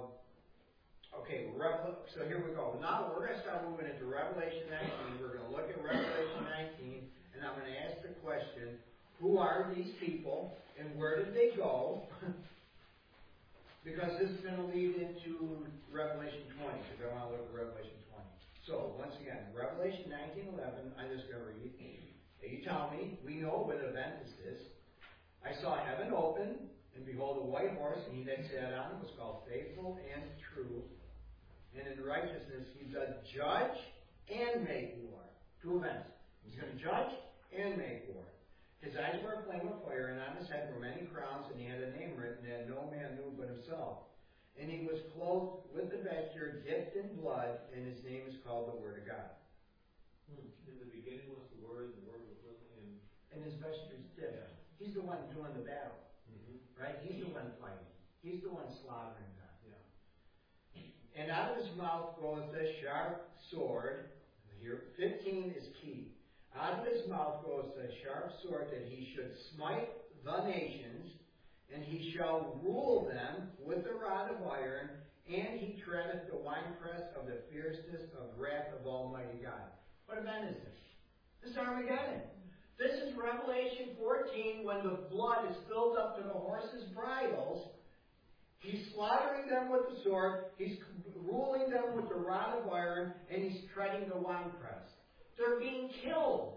so here we go. Now we're going to start moving into Revelation 19. We're going to look at Revelation 19, and I'm going to ask the question, who are these people, and where did they go? Because this is going to lead into Revelation 20, because I want to look at Revelation 20. So, once again, Revelation 19:11, I'm just going to read. You tell me, we know what event is this. I saw heaven open, and behold, a white horse, and he that sat on it was called Faithful and True. And in righteousness he does judge and make war. Two events. He's going to judge and make war. His eyes were a flame of fire, and on his head were many crowns, and he had a name written that no man knew but himself. And he was clothed with a vesture dipped in blood, and his name is called the Word of God. In the beginning was the Word, and the Word was with him. And his vesture is dipped. Yeah. He's the one doing the battle. Right? He's the one fighting. He's the one slaughtering them. Yeah. And out of his mouth goes a sharp sword. Here, 15 is key. Out of his mouth goes a sharp sword that he should smite the nations, and he shall rule them with a rod of iron, and he treadeth the winepress of the fierceness of wrath of Almighty God. What event is this? This is Armageddon. This is Revelation 14 when the blood is filled up to the horses' bridles. He's slaughtering them with the sword. He's ruling them with the rod of iron, and he's treading the winepress. They're being killed.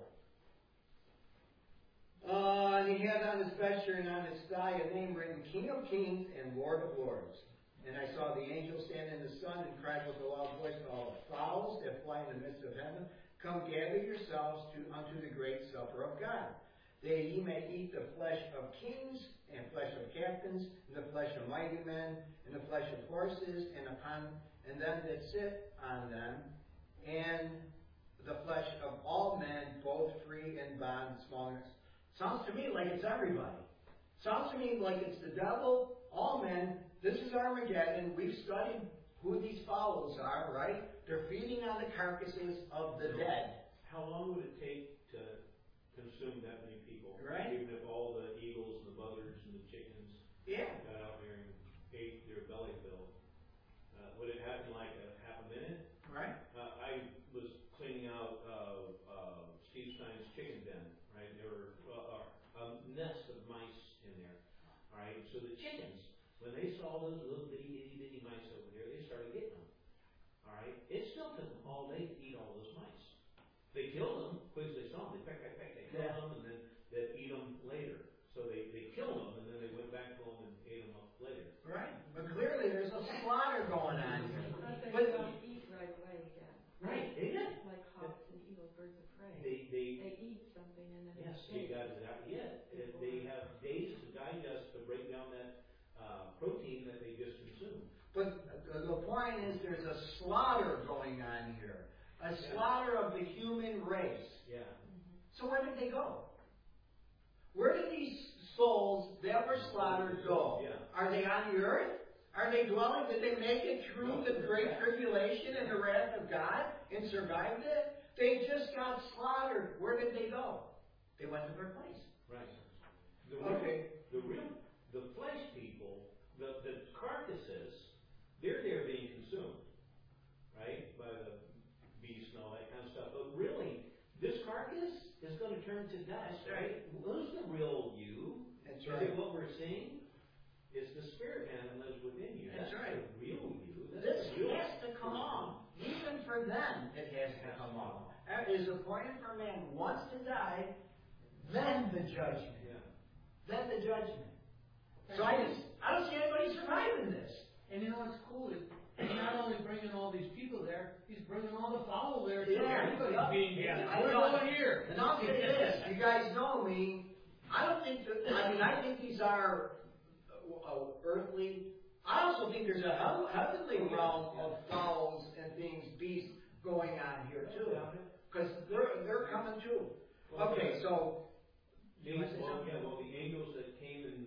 And he had on his vesture and on his thigh a name written, King of Kings and Lord of Lords. And I saw the angel stand in the sun and cried with a loud voice to all the fowls that fly in the midst of heaven, come gather yourselves unto the great supper of God, that ye may eat the flesh of kings, and flesh of captains, and the flesh of mighty men, and the flesh of horses, and them that sit on them, and the flesh of all men, both free and bond, small and great. Sounds to me like it's everybody. Sounds to me like it's the devil, all men. This is Armageddon. We've studied who these fowls are, right? They're feeding on the carcasses of the dead. How long would it take to consume that many people? Right. Even if all the eagles, the buzzards, and the chickens got out there and ate their belly fill. Would it happen like a half a minute? Right. I was cleaning out Steve Stein's chicken den, right? There were a nest of mice in there, all right? So the chickens, when they saw those little bitty mice over there, they started getting them, all right? It still took them all day to eat all those mice. They killed them, quick as they saw them, they killed them, and then they'd eat them later. So they killed them, and then they went back to them and ate them up later. Right. But clearly there's a slaughter going on here. But they don't eat right away again. Right, they did. Like hawks and eagles, birds of prey. They eat something and then yes, they they got it out. Yeah, they have days to digest to break down that protein that they just consumed. But the point is there's a slaughter going on here. A slaughter of the human race. Yeah. So where did they go? Where did these souls that were slaughtered go? Yeah. Are they on the earth? Are they dwelling? Did they make it through the great tribulation and the wrath of God and survived it? They just got slaughtered. Where did they go? They went to their place. Right. The flesh people, the carcasses, they're there being consumed, right, by the beast and all that kind of stuff. But really, this carcass is going to turn to dust, right? Who's the real you? That's Is right. it what we're seeing? It's the spirit man that lives within you. That's right. The real you. This has to come off. Even for them, it has to come off. It is appointed for man once to die, then the judgment. Yeah. Then the judgment. So I don't see anybody surviving this. And you know what's cool is he's not only bringing all these people there, he's bringing all the fowl there too. Yeah. Everybody's being gathered. I We're know. going here. And I'll say this, you guys know me. I don't think that, I think these are earthly. I also think there's a heavenly realm of fowls and things, beasts going on here too. Because they're coming too. Okay, so. The angels that came and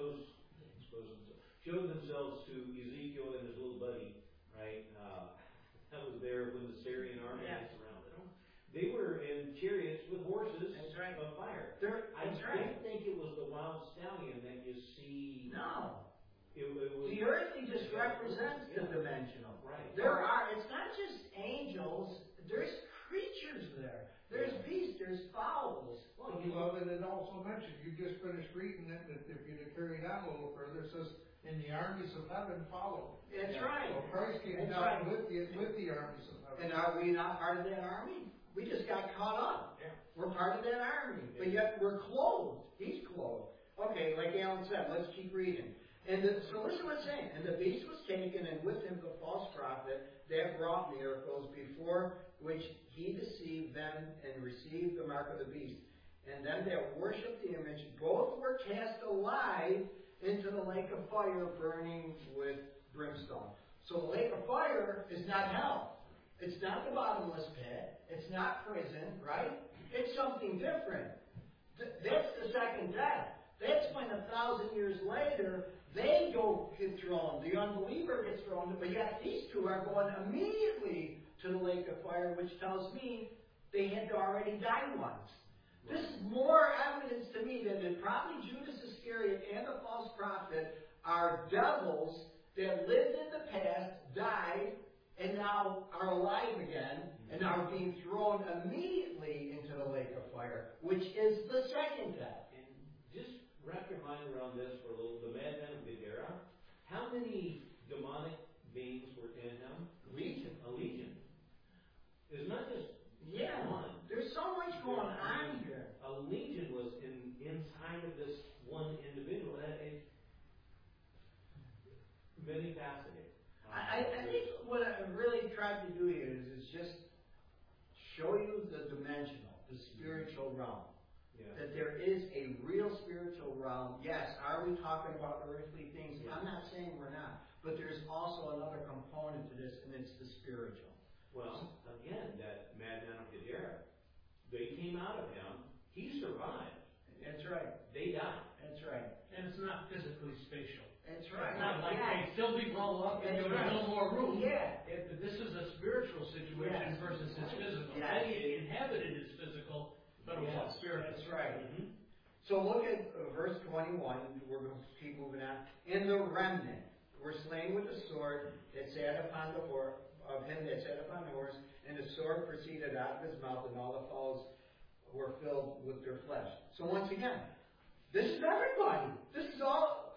showed themselves to Ezekiel and his little buddy, right? That was there when the Syrian army surrounded them. They were in chariots with horses of fire. I don't think it was the wild stallion that you see. No. It was The earthly just represents the dimensional. Right. It's not just angels, there's creatures there. There's beasts, there's fowls. Well, and it also mentioned, you just finished reading it, that if you'd have carried on a little further, it says, and the armies of heaven follow. That's right. So Christ came That's down right. with the armies of heaven. And are we not part of that army? We just got caught up. Yeah. We're part of that army. But yet we're clothed. He's clothed. Okay, like Alan said, let's keep reading. So listen to what it's saying. And the beast was taken, and with him the false prophet that brought miracles, before which he deceived them and received the mark of the beast. And them that worshipped the image, both were cast alive into the lake of fire burning with brimstone. So the lake of fire is not hell. It's not the bottomless pit. It's not prison, right? It's something different. That's the second death. That's when 1,000 years later, they get thrown. The unbeliever gets thrown. But yet these two are going immediately to the lake of fire, which tells me they had already died once. This is more evidence to me that probably Judas Iscariot and the false prophet are devils that lived in the past, died, and now are alive again, and are being thrown immediately into the lake of fire, which is the second death. And just wrap your mind around this for a little. The madman of Gadara, how many demonic beings were in him? Legion. A legion. It's not just one. going on here? A legion was inside of this one individual. Many faceted. I think what I really tried to do here is just show you the dimensional, the spiritual realm. Yeah. That there is a real spiritual realm. Yes, are we talking about earthly things? Yeah. I'm not saying we're not. But there's also another component to this, and it's the spiritual. Well, again, that madman of Gadara, they came out of him. He survived. That's right. They died. That's right. And it's not physically spatial. That's right. It's not like they still be blown up and That's there's right. no more room. Yeah. This is a spiritual situation Yes. versus his physical. Yes. Maybe it inhabited his physical, but it was spiritual. That's right. Mm-hmm. So look at verse 21. We're going to keep moving on. In the remnant were slain with the sword that sat upon the horse, of him that sat upon the horse, and the sword proceeded out of his mouth, and all the fowls were filled with their flesh. So once again, this is everybody. This is all,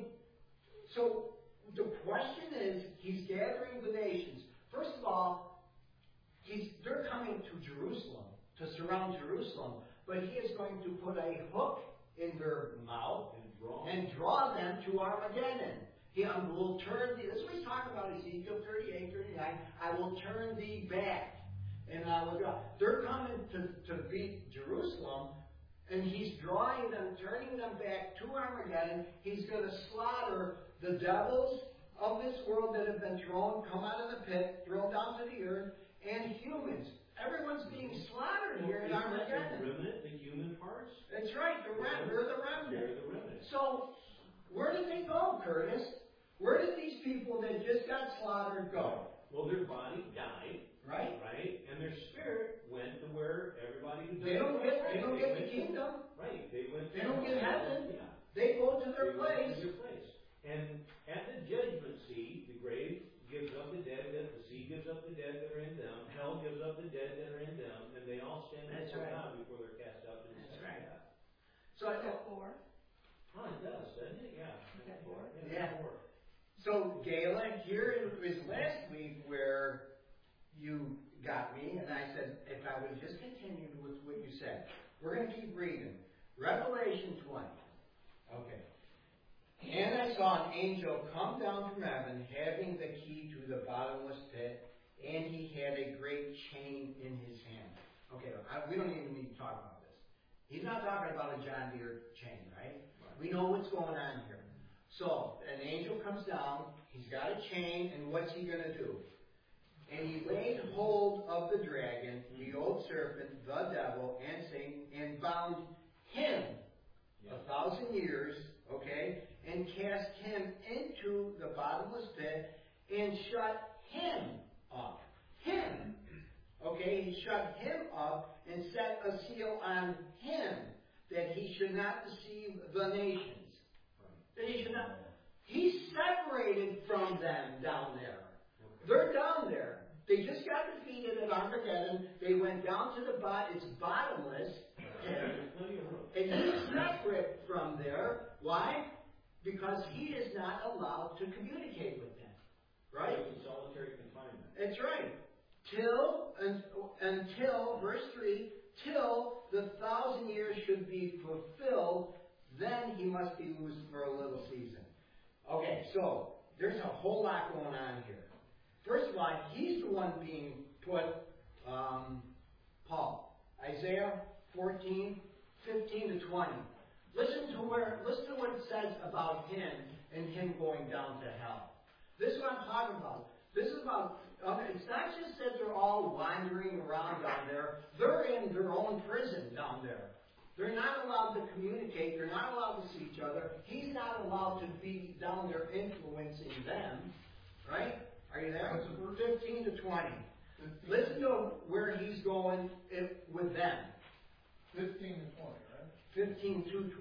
so the question is, he's gathering the nations. First of all, they're coming to Jerusalem, to surround Jerusalem, but he is going to put a hook in their mouth and draw them to Armageddon. He will turn, this is what he's talking about, Ezekiel 38, 39, I will turn thee back, and I will draw. They're coming to beat Jerusalem, and he's drawing them, turning them back to Armageddon. He's going to slaughter the devils of this world that have been come out of the pit, thrown down to the earth, and humans. Everyone's being slaughtered here in Armageddon. The remnant, the human parts? That's right, they're the remnant. They're the remnant. So, where did they go, Curtis? Where did these people that just got slaughtered go? Well, their body died. Right? Right? And their spirit went to where everybody who They don't get the kingdom. Right. They don't get heaven. Yeah. They go to their They place. go to their place. And at the judgment seat, the grave gives up the dead, the sea gives up the dead that are in them, hell gives up the dead that are in them, and they all stand before God before they're cast out to the That's second right. death. So I Is that 4? Oh, it does, doesn't it? Yeah. Is that 4? Yeah. 4. So, Galen, here is last week where you got me, and I said, if I would just continue with what you said. We're going to keep reading. Revelation 20. Okay. And I saw an angel come down from heaven, having the key to the bottomless pit, and he had a great chain in his hand. Okay, we don't even need to talk about this. He's not talking about a John Deere chain, right? We know what's going on here. So, an angel comes down, he's got a chain, and what's he going to do? And he laid hold of the dragon, the old serpent, the devil, and Satan, and bound him 1,000 years, okay, and cast him into the bottomless pit, and shut him up. Him. Okay, he shut him up and set a seal on him, that he should not deceive the nations. That he should not. He's separated from them down there. They're down there. They just got defeated at Armageddon. They went down to the it's bottomless. And he's separate from there. Why? Because he is not allowed to communicate with them. Right? Solitary confinement. That's right. Until, verse 3, till the 1,000 years should be fulfilled, then he must be loosed for a little season. Okay, so there's a whole lot going on here. First of all, he's the one being put, Paul. Isaiah 14, 15 to 20. Listen to what it says about him and him going down to hell. This is what I'm talking about. This is about, it's not just that they're all wandering around down there. They're in their own prison down there. They're not allowed to communicate. They're not allowed to see each other. He's not allowed to be down there influencing them. Right? Are you there? 15 to 20. Listen to where he's going with them. 15 to 20, right? 15 to 20.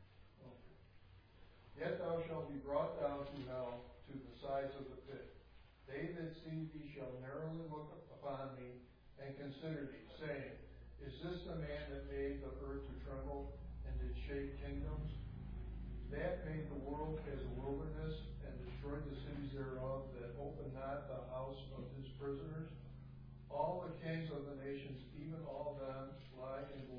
Yet thou shalt be brought down to hell, to the sides of the pit. They that see thee shall narrowly look upon thee, and consider thee, saying, Is this the man that made the earth to tremble, and did shake kingdoms? That made the world as a wilderness, and destroyed the cities thereof, that opened not the house of his prisoners? All the kings of the nations, even all them, lie in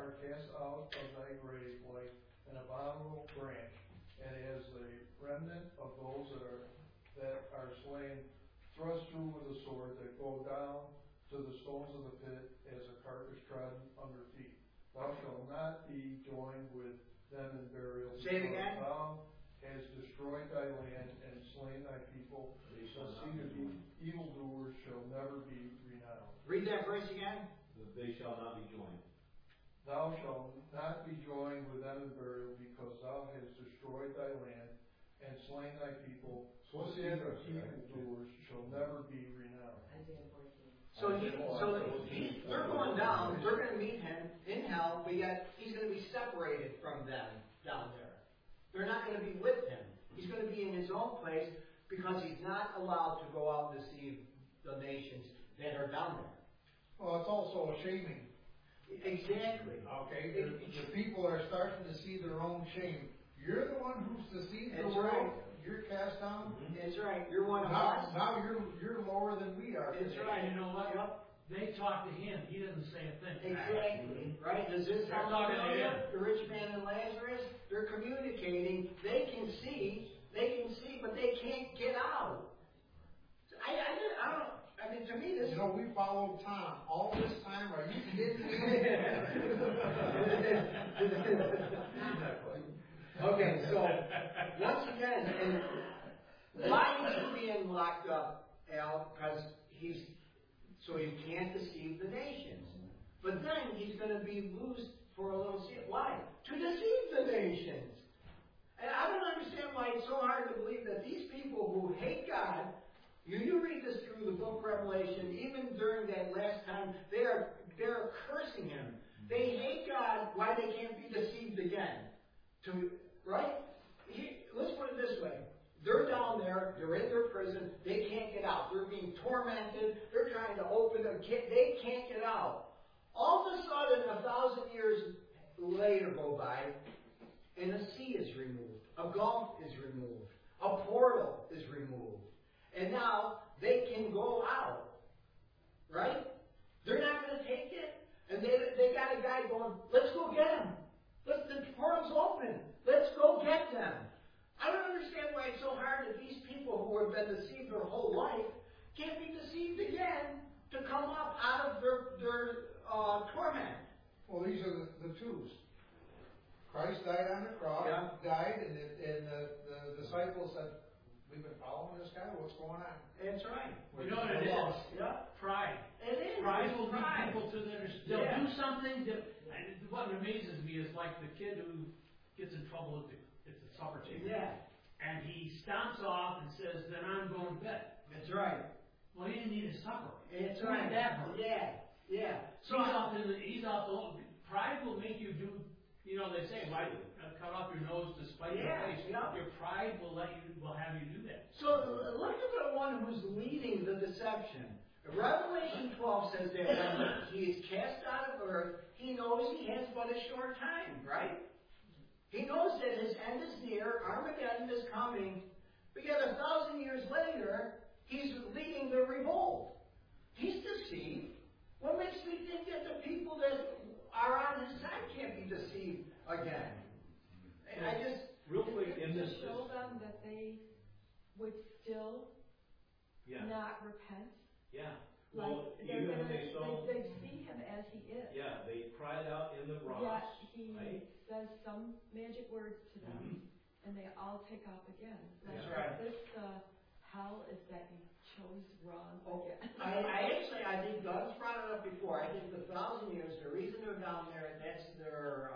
art cast out of thy grave like an abominable branch, and as the remnant of those that are slain, thrust through with a sword, that go down to the stones of the pit, as a cart is trodden under feet. Thou shalt not be joined with them in burial. Say it again. Thou hast destroyed thy land and slain thy people. The seed of evildoers shall never be renowned. Read that verse again. They shall not be joined. Thou shalt not be joined with them in burial, because thou hast destroyed thy land and slain thy people. The seed of evildoers shall never be renowned. So they're going down. They're going to meet him in hell, but yet he's going to be separated from them down there. They're not going to be with him. He's going to be in his own place because he's not allowed to go out and deceive the nations that are down there. Well, it's also a shaming. Exactly. Okay, the people are starting to see their own shame. You're the one who's deceived the That's world. right. You're cast down. That's right. You're one of us. Now you're lower than we are. That's today. right. And you know what? Yep. They talk to him. He doesn't say a thing. Exactly. Right? Does this They're sound talking to familiar? him. The rich man and Lazarus, they're communicating. They can see, but they can't get out. I mean, to me, this. You know, we followed Tom all this time. Are you kidding me? Okay, so once again, and why is he being locked up, Al? Because so he can't deceive the nations. But then he's going to be loosed for a little season. Why? To deceive the nations. And I don't understand why it's so hard to believe that these people who hate God, you read this through the book of Revelation, even during that last time, they're cursing him. They hate God. Why they can't be deceived again? Right? Let's put it this way. They're down there. They're in their prison. They can't get out. They're being tormented. They're trying to open them. They can't get out. All of a sudden, 1,000 years later go by, and a sea is removed. A gulf is removed. A portal is removed. And now they can go out. Right? They're not going to take it. And they got a guy going, let's go get him. The portal's open. Let's go get them. I don't understand why it's so hard that these people who have been deceived their whole life can't be deceived again to come up out of their torment. Well, these are the twos. Christ died on the cross, died, and the disciples said, we've been following this guy, what's going on? That's right. You know what it is? Yeah. Pride. It is. Pride It's will lead pride. people to they'll do something. What amazes me is like the kid who gets in trouble at the supper table. Yeah. And he stomps off and says, then I'm going to bed. That's right. Well, he didn't eat his supper. It's Who right. did that hurt? Yeah. So he's off the pride will make you do, they say, why cut off your nose to spite your face? Yeah. Your pride will have you do that. So look at the one who's leading the deception. Revelation 12 says that when he is cast out of earth, he knows he has but a short time, right? He knows that his end is near, Armageddon is coming, but yet 1,000 years later, he's leading the revolt. He's deceived. What makes me think that the people that are on his side can't be deceived again? And I just... Real quick, in this... To show them that they would still not repent. Yeah. Like, Well, even when they saw... they see him as he is. Yeah, they cried out in the rocks. Yet he right? says some magic words to them, Mm-hmm. and they all take off again. Like, That's right. This hell is that you chose wrong again. I think Doug's brought it up before. I think the 1,000 years, the reason they're down there, that's their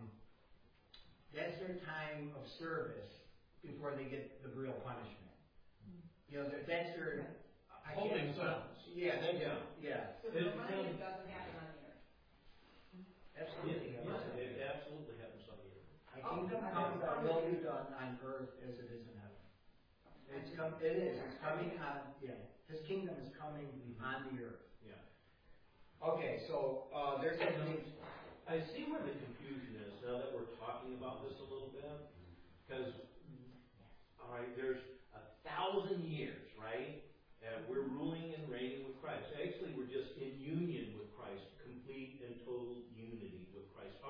time of service before they get the real punishment. That's their Holding sentence. Yeah, they do. Yeah. So the millennium doesn't happen on the earth. Absolutely. It absolutely happens on the earth. My kingdom come will be done on earth as it is in heaven. It is. It's coming on. Yeah. His kingdom is coming on the earth. Yeah. Okay, so there's something. I see where the confusion is now that we're talking about this a little bit. Because, all right, there's 1,000 years, right? And we're ruling and reigning with Christ. Actually, we're just in union with Christ, complete and total unity with Christ.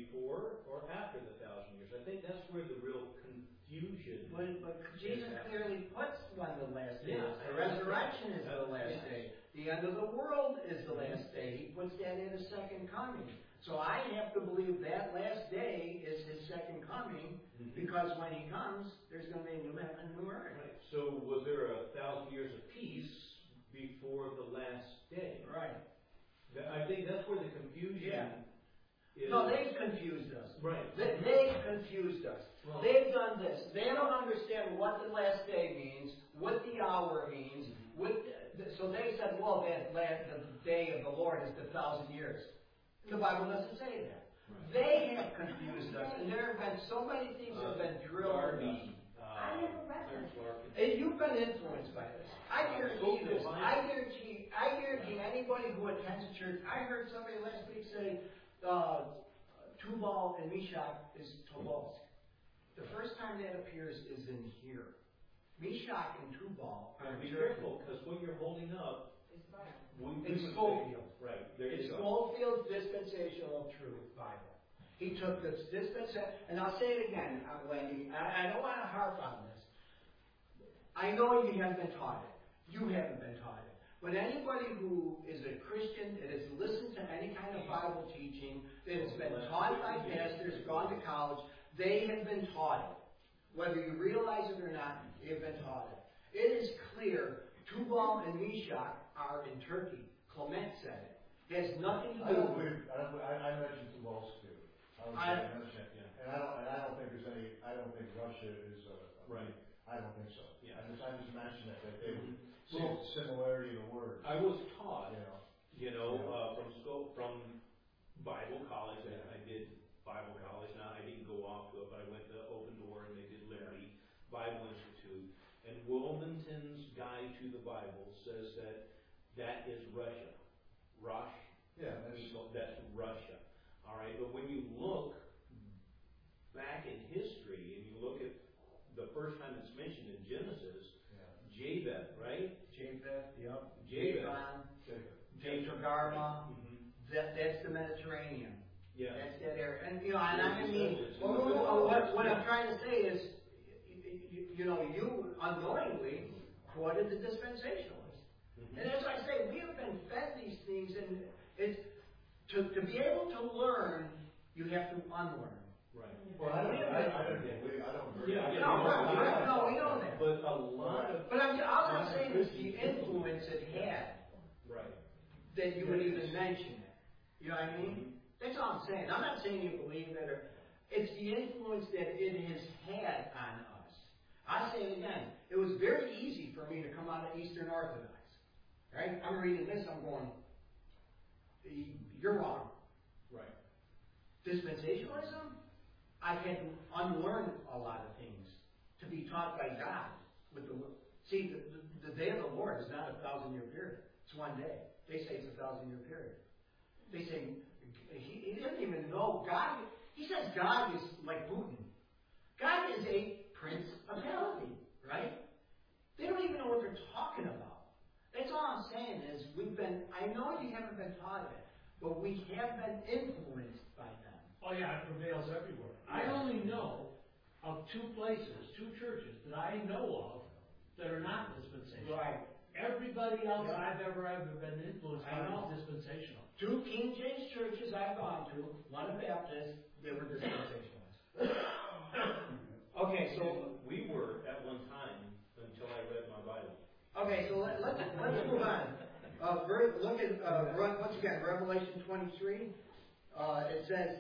before or after the 1,000 years. I think that's where the real confusion. But Jesus clearly puts when the last day is. Yeah. The resurrection is the last Yes. day. The end of the world is the last day. He puts that in his second coming. So I have to believe that last day is his second coming, because when he comes, there's going to be a new heaven and a new earth. Right. So was there 1,000 years of peace before the last day? Right. I think that's where the confusion is. No, they've confused us. Right. They've confused us. Well, They've done this. They don't understand what the last day means, what the hour means. So they said, well, the day of the Lord is the 1,000 years. The Bible doesn't say that. Right. They have confused us, and there have been so many things that have been drilled in us. I never read that. And you've been influenced by this. I guarantee this. I guarantee anybody who attends church. I heard somebody last week say, Tubal and Meshach is Tobolsk. The first time that appears is in here. Meshach and Tubal are Be Turkey. careful, because what you're holding up, It's fine. It's Schofield. Right. There It's you go. Schofield's Dispensational Truth Bible. He took this and I'll say it again, Wendy. I don't want to harp on this. I know you haven't been taught it. You haven't been taught it. But anybody who is a Christian that has listened to any kind of Bible teaching, that has been taught by pastors, gone to college, they have been taught it. Whether you realize it or not, they have been taught it. It is clear Tubal and Meshach are in Turkey. Clement said it. It has nothing to I do don't with. believe, I mentioned Tobolsk too. I mentioned, and I don't think there's any, I don't think Russia is Right. I don't think so. Yeah. I just mentioned that they see Well, similarity in the words. I was taught, You know. from Bible college. I did Bible college. Now I didn't go off to it, but I went to Open Door and they did Liberty Bible Institute. And Wilmington's Guide to the Bible says that is Russia. Rosh. Yeah, That's Russia. All right, but when you look back in history and you look at the first time it's mentioned in Genesis, Japheth, right? Japheth, yep. Japheth. Tetragramma. That's the Mediterranean. Yeah. That's that area. And, and I mean, what I'm trying to say is, you unknowingly quoted the dispensationalists. And as I say, we have been fed these things, and it's to be able to learn, you have to unlearn. Right. Well, I don't agree. Yeah, No, we know that. But a lot of But all I'm saying is the influence it had, right. that you would even mention it. You know what I mean? That's all I'm saying. I'm not saying you believe it, or it's the influence that it has had on us. I say it again. It was very easy for me to come out of Eastern Orthodox. Right? I'm reading this, I'm going, you're wrong. Right. Dispensationalism, I had to unlearn a lot of things to be taught by God. See, the day of the Lord is not a 1,000-year period. It's one day. They say it's a 1,000-year period. They say he doesn't even know God. He says God is like Putin. God is a principality, right? They don't even know what they're talking about. That's all I'm saying is I know you haven't been taught it, but we have been influenced by them. Oh yeah, it prevails everywhere. I only know of two churches that I know of that are not dispensational. Right. Everybody else I've ever been influenced by is dispensational. 2 King James churches I've gone to, one a Baptist, they were dispensationalists. Okay, so We were at one time until I read my Bible. let's move on. Look at once again Revelation 23. It says,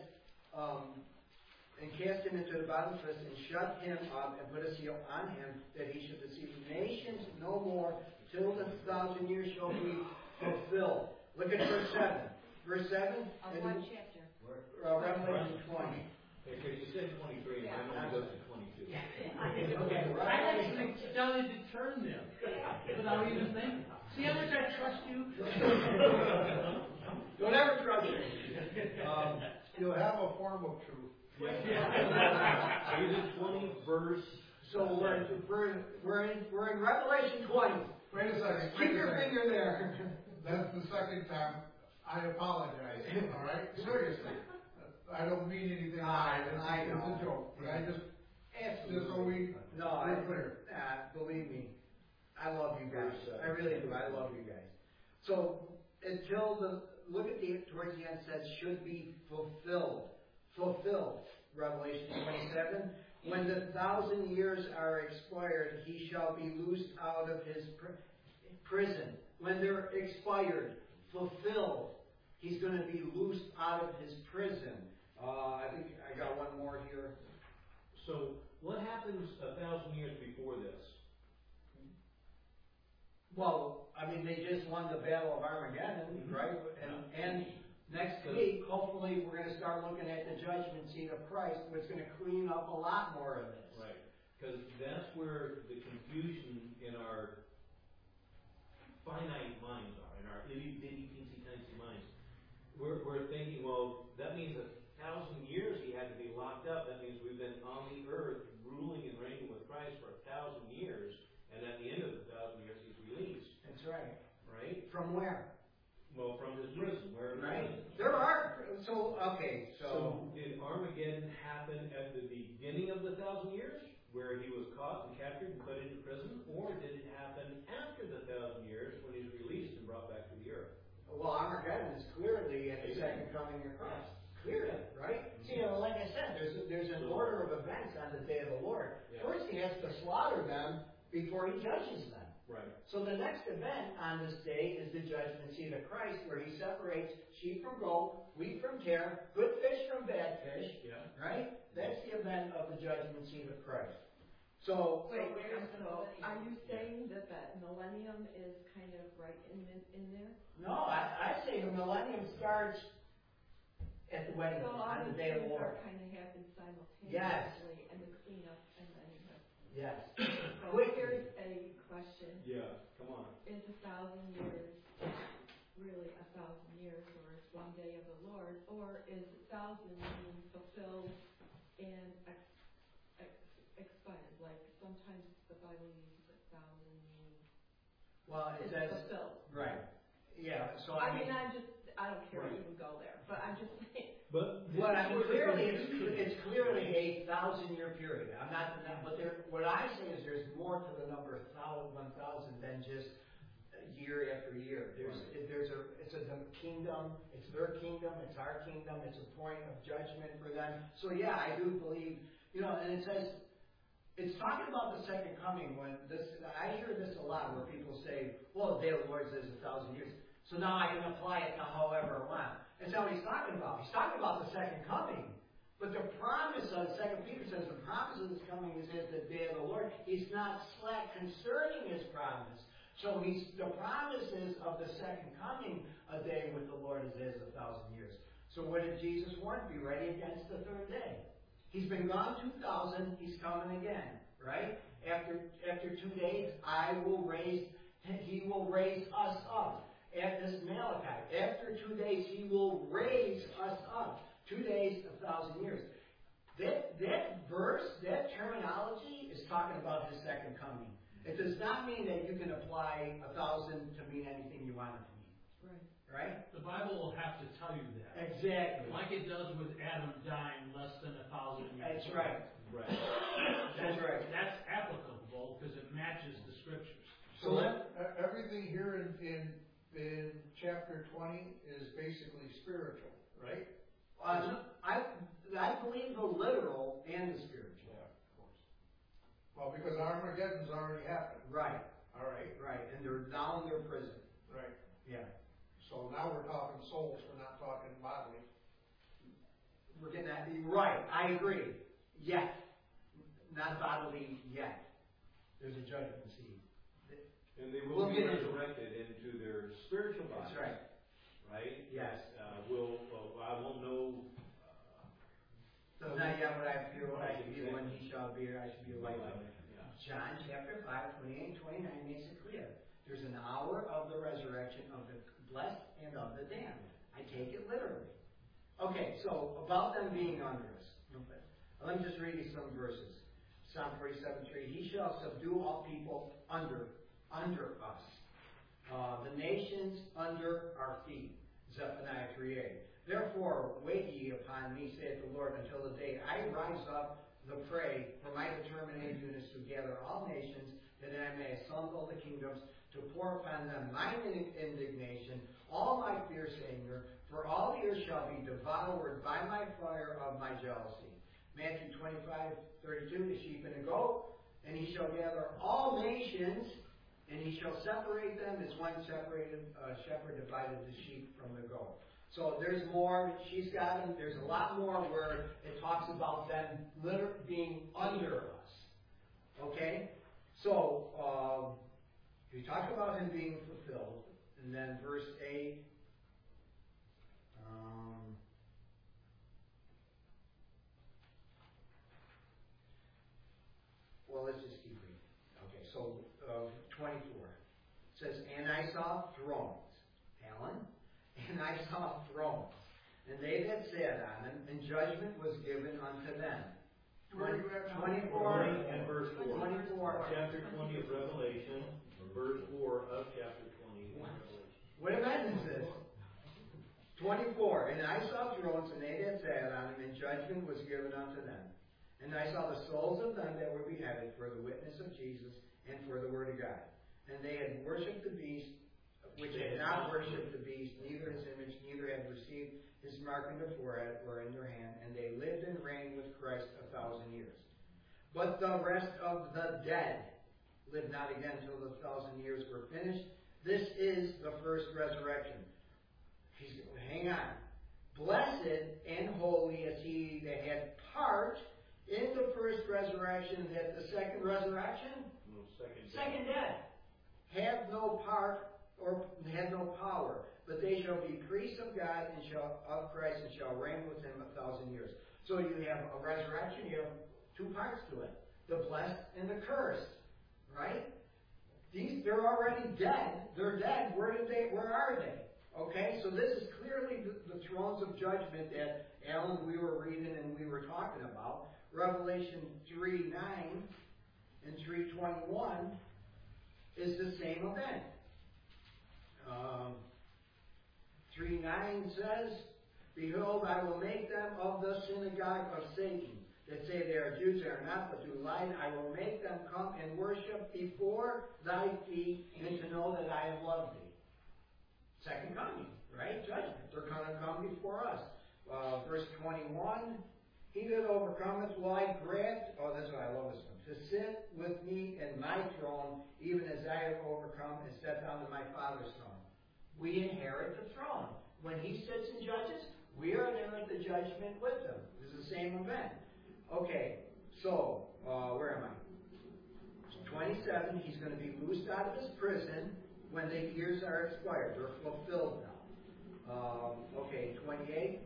and cast him into the bottomless pit, and shut him up, and put a seal on him, that he should deceive nations no more, till the 1,000 years shall be fulfilled. Look at verse 7. Verse 7. Of what chapter? Revelation 20. Okay, you said 23, and then it goes to 22. Okay, I actually started to turn them without even thinking. See how much I trust you? Don't ever trust me. You'll have a form of truth. So you did 20 verse. So we're in Revelation 20. Wait a second. Keep your finger there. That's the second time. I apologize. All right? Seriously. I don't mean anything by it, I it's know. a joke, but I just so Absolutely. we're clear. Believe me, I love you guys. I really do. I love you guys. So until look at towards the end says should be fulfilled. Fulfilled. Revelation 27. When the 1,000 years are expired, he shall be loosed out of his prison. When they're expired, fulfilled, he's going to be loosed out of his prison. I think I got one more here. So, what happens 1,000 years before this? Well, I mean, they just won the Battle of Armageddon, right? And next week, hopefully, we're going to start looking at the judgment seat of Christ, which is going to clean up a lot more of this. Right. Because that's where the confusion in our finite minds are, in our itty-bitty, teensy-tiny minds. We're thinking, well, that means 1,000 years he had to be locked up. That means we've been on the earth ruling and reigning with Christ for 1,000 years, and at the end of the 1,000 years he's released. That's right. Right? From where? Well, from his prison. Where Right. There are, so did Armageddon happen at the beginning of the 1,000 years, where he was caught and captured and put into prison, or did it happen after the 1,000 years when he was released and brought back to the earth? well, Armageddon is clearly at the second coming of Christ. Clearly, right? See, like I said, there's an order of events on the day of the Lord. Yeah. First, he has to slaughter them before he judges them. Right. So the next event on this day is the judgment seat of Christ, where he separates sheep from goat, wheat from tare, good fish from bad fish. Yeah. Right? That's the event of the judgment seat of Christ. So Wait, so are you saying that millennium is kind of right in there? no, I say the millennium starts at the wedding So all on the these day of the things Lord. are kind of happen simultaneously, Yes. and the cleanup, and then you have. Yes. So Quick. here's a question: Yeah. Come on. is 1,000 years really 1,000 years, or is one day of the Lord, or is 1,000 mean fulfilled and expired? Like sometimes the Bible uses 1,000 mean Well, it says fulfilled. right. Yeah. So I mean, I don't care to Right. even go there, but I'm just saying. But Well, I mean, clearly, confusion is. it's clearly a 1,000-year period. I'm not denying, but what I say is there's more to the number 1,000 than just year after year. It's a kingdom. It's their kingdom. It's our kingdom. It's a point of judgment for them. So yeah, I do believe, and it says it's talking about the second coming. I hear this a lot where people say, "Well, the day of the Lord is 1,000 years." So now I can apply it to however I want. That's not what he's talking about. He's talking about the second coming. But the promise of 2 Peter says the promise of his coming is at the day of the Lord. He's not slack concerning his promise. So the promises of the second coming, a day with the Lord is 1,000 years. So what did Jesus warn? Be ready against the third day. He's been gone 2,000. He's coming again, right? After 2 days, he will raise us up. At this Malachi, after 2 days, he will raise us up. 2 days, 1,000 years. That verse, that terminology is talking about his second coming. It does not mean that you can apply 1,000 to mean anything you want it to mean. Right. Right? The Bible will have to tell you that. Exactly. Like it does with Adam dying less than 1,000 years. That's right. Right. That's right. That's applicable because it matches the scriptures. So everything here in chapter 20 is basically spiritual, right? I believe the literal and the spiritual. Yeah, of course. Well, because Armageddon's already happened. Right. All right. Right. And they're now in their prison. Right. Yeah. So now we're talking souls, we're not talking bodily. We're getting that. Right. I agree. Yet. Not bodily yet. There's a judgment seat. And they will be resurrected into their spiritual bodies. That's right. Right? Yes. I won't know. So not yet what I fear, what I should be when he shall be, I should be a light. Yeah. John chapter 5, 28 and 29 makes it clear. There's an hour of the resurrection of the blessed and of the damned. I take it literally. Okay, so about them being under us. Let me just read you some verses. Psalm 47:3. He shall subdue all people under us. The nations under our feet. Zephaniah 3:8. Therefore, wait ye upon me, saith the Lord, until the day I rise up the prey, for my determination is to gather all nations, that I may assemble the kingdoms, to pour upon them mine indignation, all my fierce anger, for all the earth shall be devoured by my fire of my jealousy. Matthew 25:32, the sheep and the goat, and he shall gather all nations, and he shall separate them as one shepherd divided the sheep from the goat. So there's more. She's got them. There's a lot more where it talks about them being under us. Okay? So, we talk about him being fulfilled. And then verse 8. Well, let's just keep reading. Okay, so 24. It says, and I saw thrones. Alan? And I saw thrones, and they that sat on them, and judgment was given unto them. 24 and verse 4. 24. Chapter 20 of Revelation, verse 4 of chapter 20 of Revelation. What event is this? 24. And I saw thrones, and they that sat on them, and judgment was given unto them. And I saw the souls of them that were beheaded for the witness of Jesus and for the word of God. And they had worshipped the beast, which had not worshipped the beast, neither his image, neither had received his mark in their forehead or in their hand, and they lived and reigned with Christ 1,000 years. But the rest of the dead lived not again till the 1,000 years were finished. This is the first resurrection. Hang on. Blessed and holy is he that had part in the first resurrection, that the second resurrection, second death, have no part or had no power, but they shall be priests of God and of Christ, and shall reign with him 1,000 years. So you have a resurrection. You have two parts to it: the blessed and the cursed. Right? They're already dead. They're dead. Where are they? Okay, so this is clearly the thrones of judgment that Alan, we were reading and we were talking about. Revelation 3:9 and 3:21 is the same event. 3:9 says, behold, I will make them of the synagogue of Satan, that say they are Jews, they are not, but do lie. I will make them come and worship before thy feet, and to know that I have loved thee. Second coming, right? Judgment. They're going to come before us. Verse 21, he that overcometh will I grant, that's why I love this one, to sit with me in my throne, even as I have overcome and sat down in my Father's throne. We inherit the throne. When he sits and judges, we are inherit the judgment with him. It's the same event. Okay, so, where am I? 27, he's going to be loosed out of his prison when the years are expired. They're fulfilled now. 28,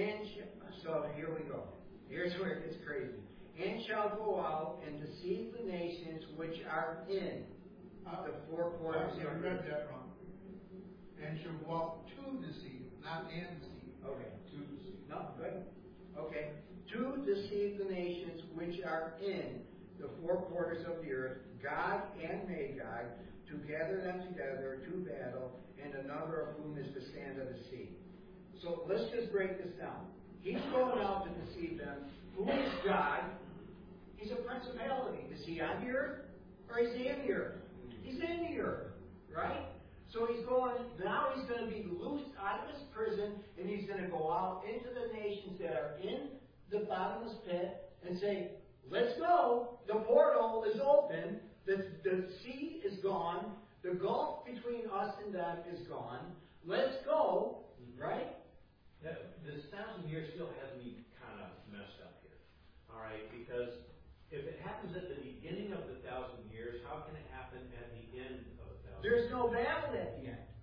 so here we go. Here's where it gets crazy. And shall go out and deceive the nations which are in the four corners. I read that wrong. And shall go out to deceive, not and deceive. Okay. To deceive. No, good. Okay. To deceive the nations which are in the four quarters of the earth, Gog and Magog, to gather them together to battle, and a number of whom is the sand of the sea. So let's just break this down. He's going out to deceive them. Who is Gog? He's a principality. Is he on the earth? Or is he in the earth? He's in the earth. Right? So he's going to be loosed out of his prison, and he's going to go out into the nations that are in the bottomless pit and say, let's go. The portal is open. The sea is gone. The gulf between us and them is gone. Let's go. Right? This 1,000 years still has me kind of messed up here. All right? Because if it happens at the beginning of the 1,000 years, how can it happen at the end of 1,000 years? There's no battle at the end.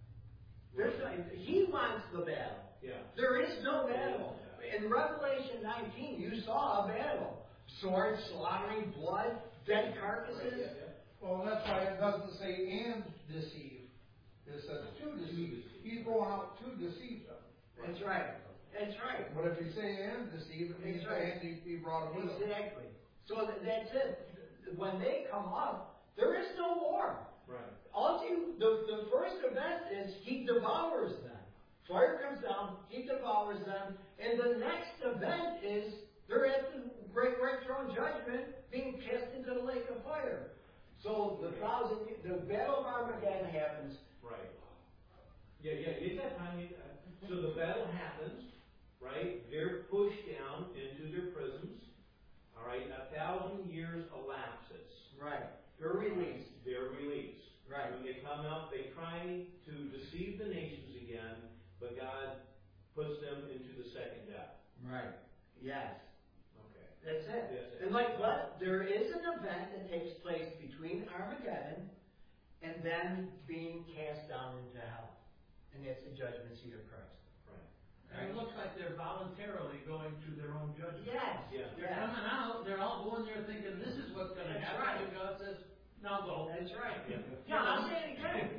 He wants the battle. Yeah. There is no battle. In Revelation 19, you saw a battle. Swords, slaughtering, blood, dead carcasses. Well, that's why it doesn't say and deceive. It says to deceive. He's going out to deceive them. That's right. That's right. But if you say and deceive, it means right. he brought them with him. Exactly. So that's it. When they come up, there is no war. Right. The first event is he devours them. Fire comes down, he devours them, and the next event is they're at the great white throne judgment, being cast into the lake of fire. So the battle of Armageddon happens. Right. Yeah, you got time. So the battle happens, right? They're pushed down into their prisons. All right, 1,000 years elapses. Right. They're released. They're released. Right. When they come out, they try to deceive the nations again, but God puts them into the second death. Right. Yes. Okay. That's it. That's it. And but there is an event that takes place between Armageddon and then being cast down into hell. And that's the judgment seat of Christ. And it looks like they're voluntarily going to their own judgment. Yes. Yeah. They're coming out, they're all going there thinking, this is what's going to That's happen. right. And God says, now go. That's right. Yeah. Yeah, I'm saying again.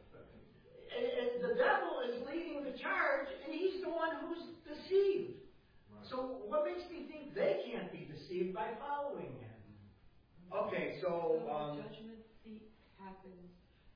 And the devil is leading the charge, and he's the one who's deceived. Right. So what makes me think they can't be deceived by following him? Okay, so the judgment seat happens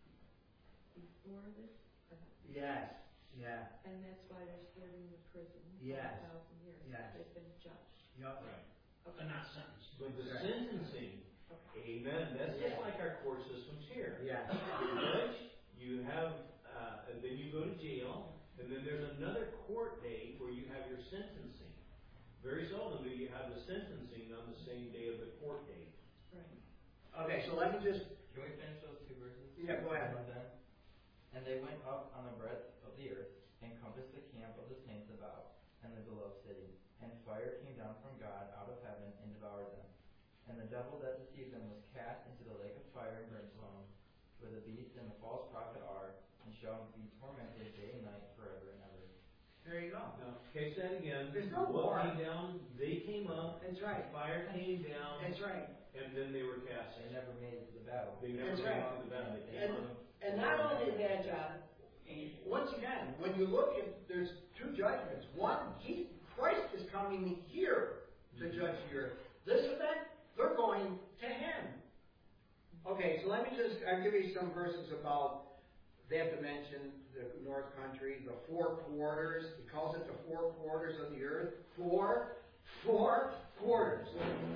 before this? yes, yeah, And that's why they're serving the prison Yes. for 1,000 years. Yes. They've been judged. yep. Right. They're not sentenced. But the Right. sentencing, amen, that's just like our court systems here. Yeah. You judge, you have, and then you go to jail, and then there's another court date where you have your sentencing. Very seldom do you have the sentencing on the same day of the court date. Right. Okay, so let me just. Can we finish those two verses? Yeah, go ahead. And they went up on the breadth of the earth, and compassed the camp of the saints about, and the beloved city. And fire came down from God out of heaven, and devoured them. And the devil that deceived them was cast into the lake of fire and brimstone, where the beast and the false prophet are, and shall be tormented day and night forever and ever. There you go. Now, catch that again. There's no What war. came down? They came up. That's right. Fire came down. That's right. And then they were cast. They never made it to the battle. They never That's made right. it to the battle. They came up. And not only that, John, once again, when you look at, there's two judgments. One, Christ is coming here to judge the earth. This event, they're going to him. Okay, so let me I'll give you some verses about that dimension, the North Country, the four quarters. He calls it the four quarters of the earth. Four quarters.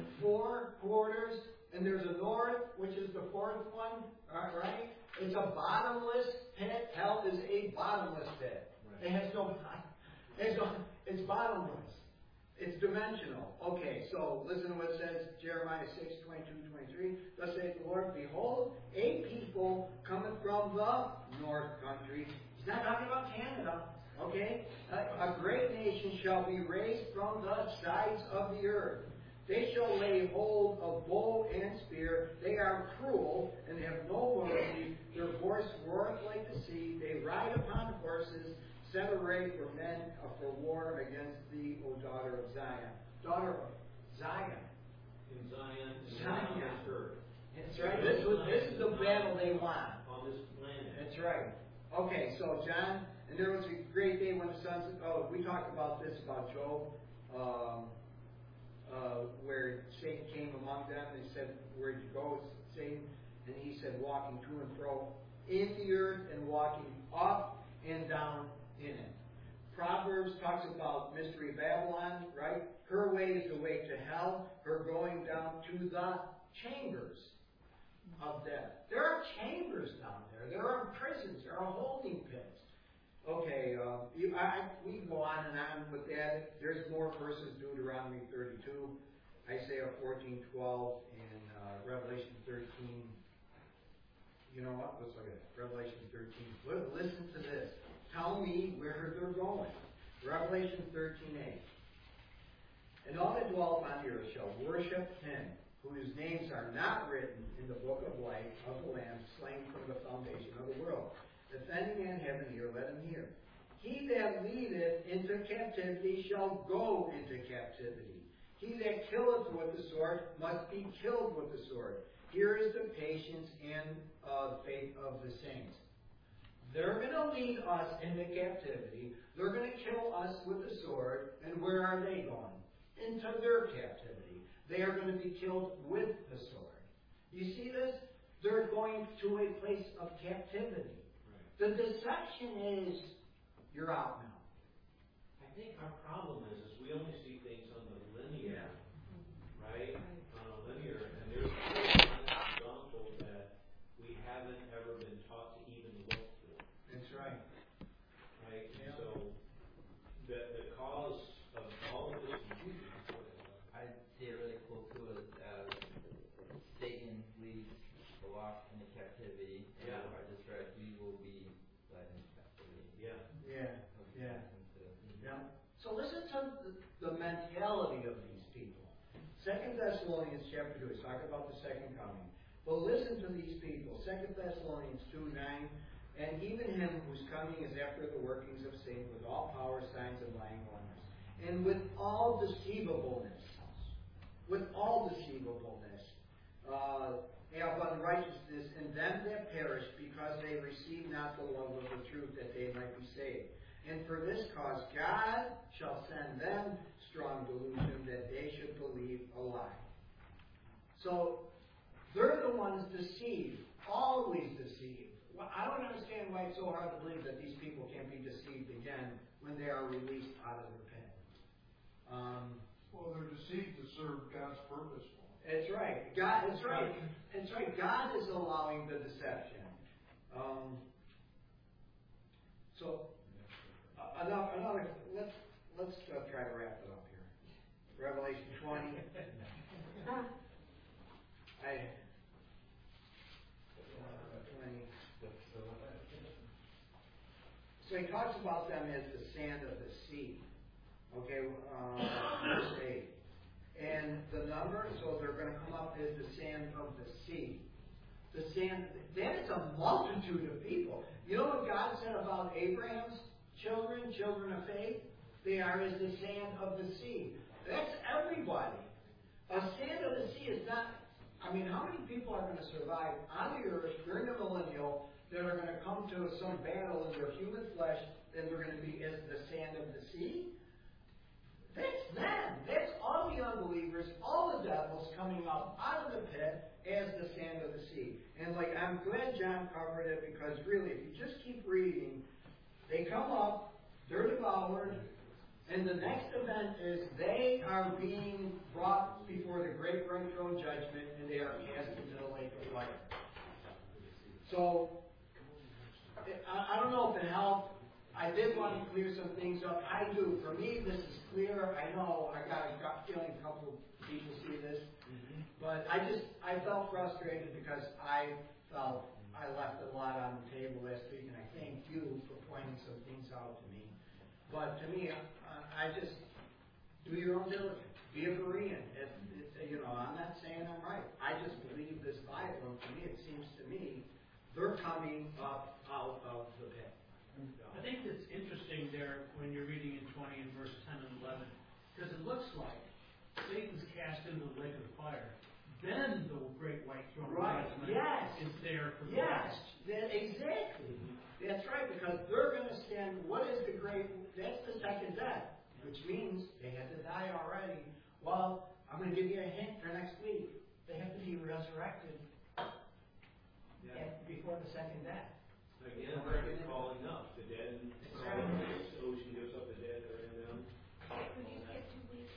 4 quarters. And there's a north, which is the fourth one, right? It's a bottomless pit. Hell is a bottomless pit. Right. It has no bottom. It's bottomless. It's dimensional. Okay, so listen to what it says, Jeremiah 6, 22, 23. Thus saith the Lord, behold, a people cometh from the North Country. He's not talking about Canada. Okay? A great nation shall be raised from the sides of the earth. They shall lay hold of bow and spear. They are cruel and have no mercy. Their voice roareth like the sea. They ride upon horses, set array for men for war against thee, O daughter of Zion. Daughter of Zion. In Zion, and Zion. on this earth. That's right. This is the battle they want. On this planet. That's right. Okay, so John, and there was a great day when the sons. We talked about this about Job. Where Satan came among them and said, where'd you go, Satan? And he said, walking to and fro in the earth and walking up and down in it. Proverbs talks about Mystery Babylon, right? Her way is the way to hell, her going down to the chambers of death. There are chambers down there. There are prisons. There are holding pits. Okay, we can go on and on with that. There's more verses, Deuteronomy 32, Isaiah 14:12, and Revelation 13. You know what? Let's look at it. Revelation 13. Listen to this. Tell me where they're going. Revelation 13:8. And all that dwell upon the earth shall worship him, whose names are not written in the book of life of the Lamb, slain from the foundation of the world. If any man have an ear, let him hear. He that leadeth into captivity shall go into captivity. He that killeth with the sword must be killed with the sword. Here is the patience and faith of the saints. They're going to lead us into captivity. They're going to kill us with the sword. And where are they going? Into their captivity. They are going to be killed with the sword. You see this? They're going to a place of captivity. The deception is, You're out now. I think our problem is we only see things on the linear, right? On a linear, and there's I'm told that we haven't ever been taught to even look for. That's right. Right? Yeah. So the cause of all of this I see it really cool too as Satan leads the lost into captivity, and Yeah. I just read we will be led into captivity. Yeah. Yeah. Yeah. So listen to the mentality of these people. 2 Thessalonians chapter 2 is talking about the second coming. But listen to these people. 2 Thessalonians 2:9, and even him whose coming is after the workings of Satan with all power, signs, and lying wonders, and with all deceivableness, of unrighteousness in them that perish, because they receive not the love of the truth, that they might be saved. And for this cause God shall send them strong delusion, that they should believe a lie. So they're the ones deceived, always deceived. Well, I don't understand why it's so hard to believe that these people can't be deceived again when they are released out of the pit. Well, they're deceived to serve God's purpose. That's right. That's right. That's right. God is allowing the deception. Let's try to wrap it up here. Revelation 20. So he talks about them as the sand of the sea. Okay, verse 8. And the number, so they're going to come up as the sand of the sea. The sand, that is a multitude of people. You know what God said about Abraham's children of faith? They are as the sand of the sea. That's everybody. A sand of the sea is not, I mean, how many people are going to survive on the earth during the millennial that are going to come to some battle in their human flesh and they're going to be as the sand of the sea? That's them. That's all the unbelievers, all the devils coming up out of the pit as the sand of the sea. And I'm glad John covered it, because really, if you just keep reading, they come up, they're devoured, and the next event is they are being brought before the great white throne judgment, and they are cast into the lake of fire. So, I don't know if it helped. I did want to clear some things up. I do. For me, this is clear. I know I got a gut feeling a couple of people see this. But I felt frustrated because I felt I left a lot on the table last week, and I thank you for pointing some things out to me. But to me, I just do your own diligence. Be a Berean. I'm not saying I'm right. I just believe this Bible, and to me, it seems to me they're coming up out of the pit. I think it's interesting there when you're reading in 20 and verse 10 and 11, because it looks like Satan's cast into the lake of fire. Then the great white throne judgment is there for the rest. Exactly. That's right, because they're going to stand. What is the great? That's the second death, which means they had to die already. Well, I'm going to give you a hint for next week. They have to be resurrected before the second death. Again, they're calling up the dead. The ocean gives up the dead that are in them. Could you skip 2 weeks?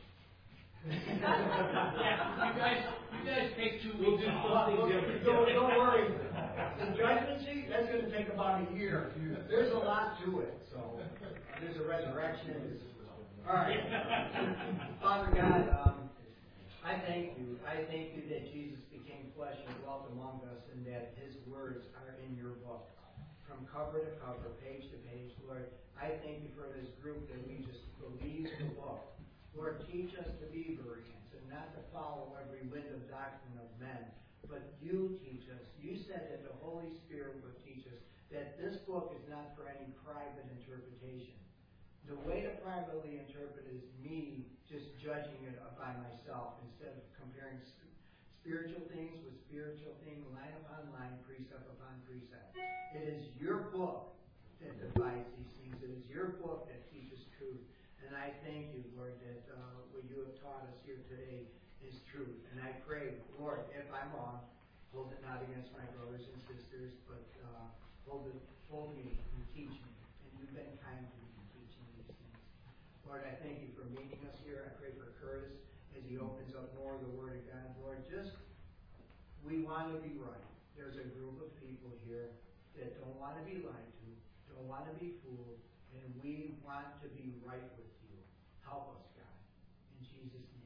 Yeah, you guys take 2 We'll weeks do off. something different. Don't worry. The judgment seat, that's going to take about a year. There's a lot to it. So there's a resurrection. All right. Father God, I thank you. I thank you that Jesus became flesh and dwelt among us, and that his words are in your book. From cover to cover, page to page, Lord, I thank you for this group that we just believe the book. Lord, teach us to be Bereans and not to follow every wind of doctrine of men, but you teach us. You said that the Holy Spirit would teach us that this book is not for any private interpretation. The way to privately interpret is me just judging it by myself instead of comparing spiritual things with spiritual things, line upon line, precept upon precept. It is your book that divides these things. It is your book that teaches truth. And I thank you, Lord, that what you have taught us here today is truth. And I pray, Lord, if I'm wrong, hold it not against my brothers and sisters, but hold me and teach me. And you've been kind to me. Lord, I thank you for meeting us here. I pray for Curtis as he opens up more of the Word of God. Lord, we want to be right. There's a group of people here that don't want to be lied to, don't want to be fooled, and we want to be right with you. Help us, God. In Jesus' name.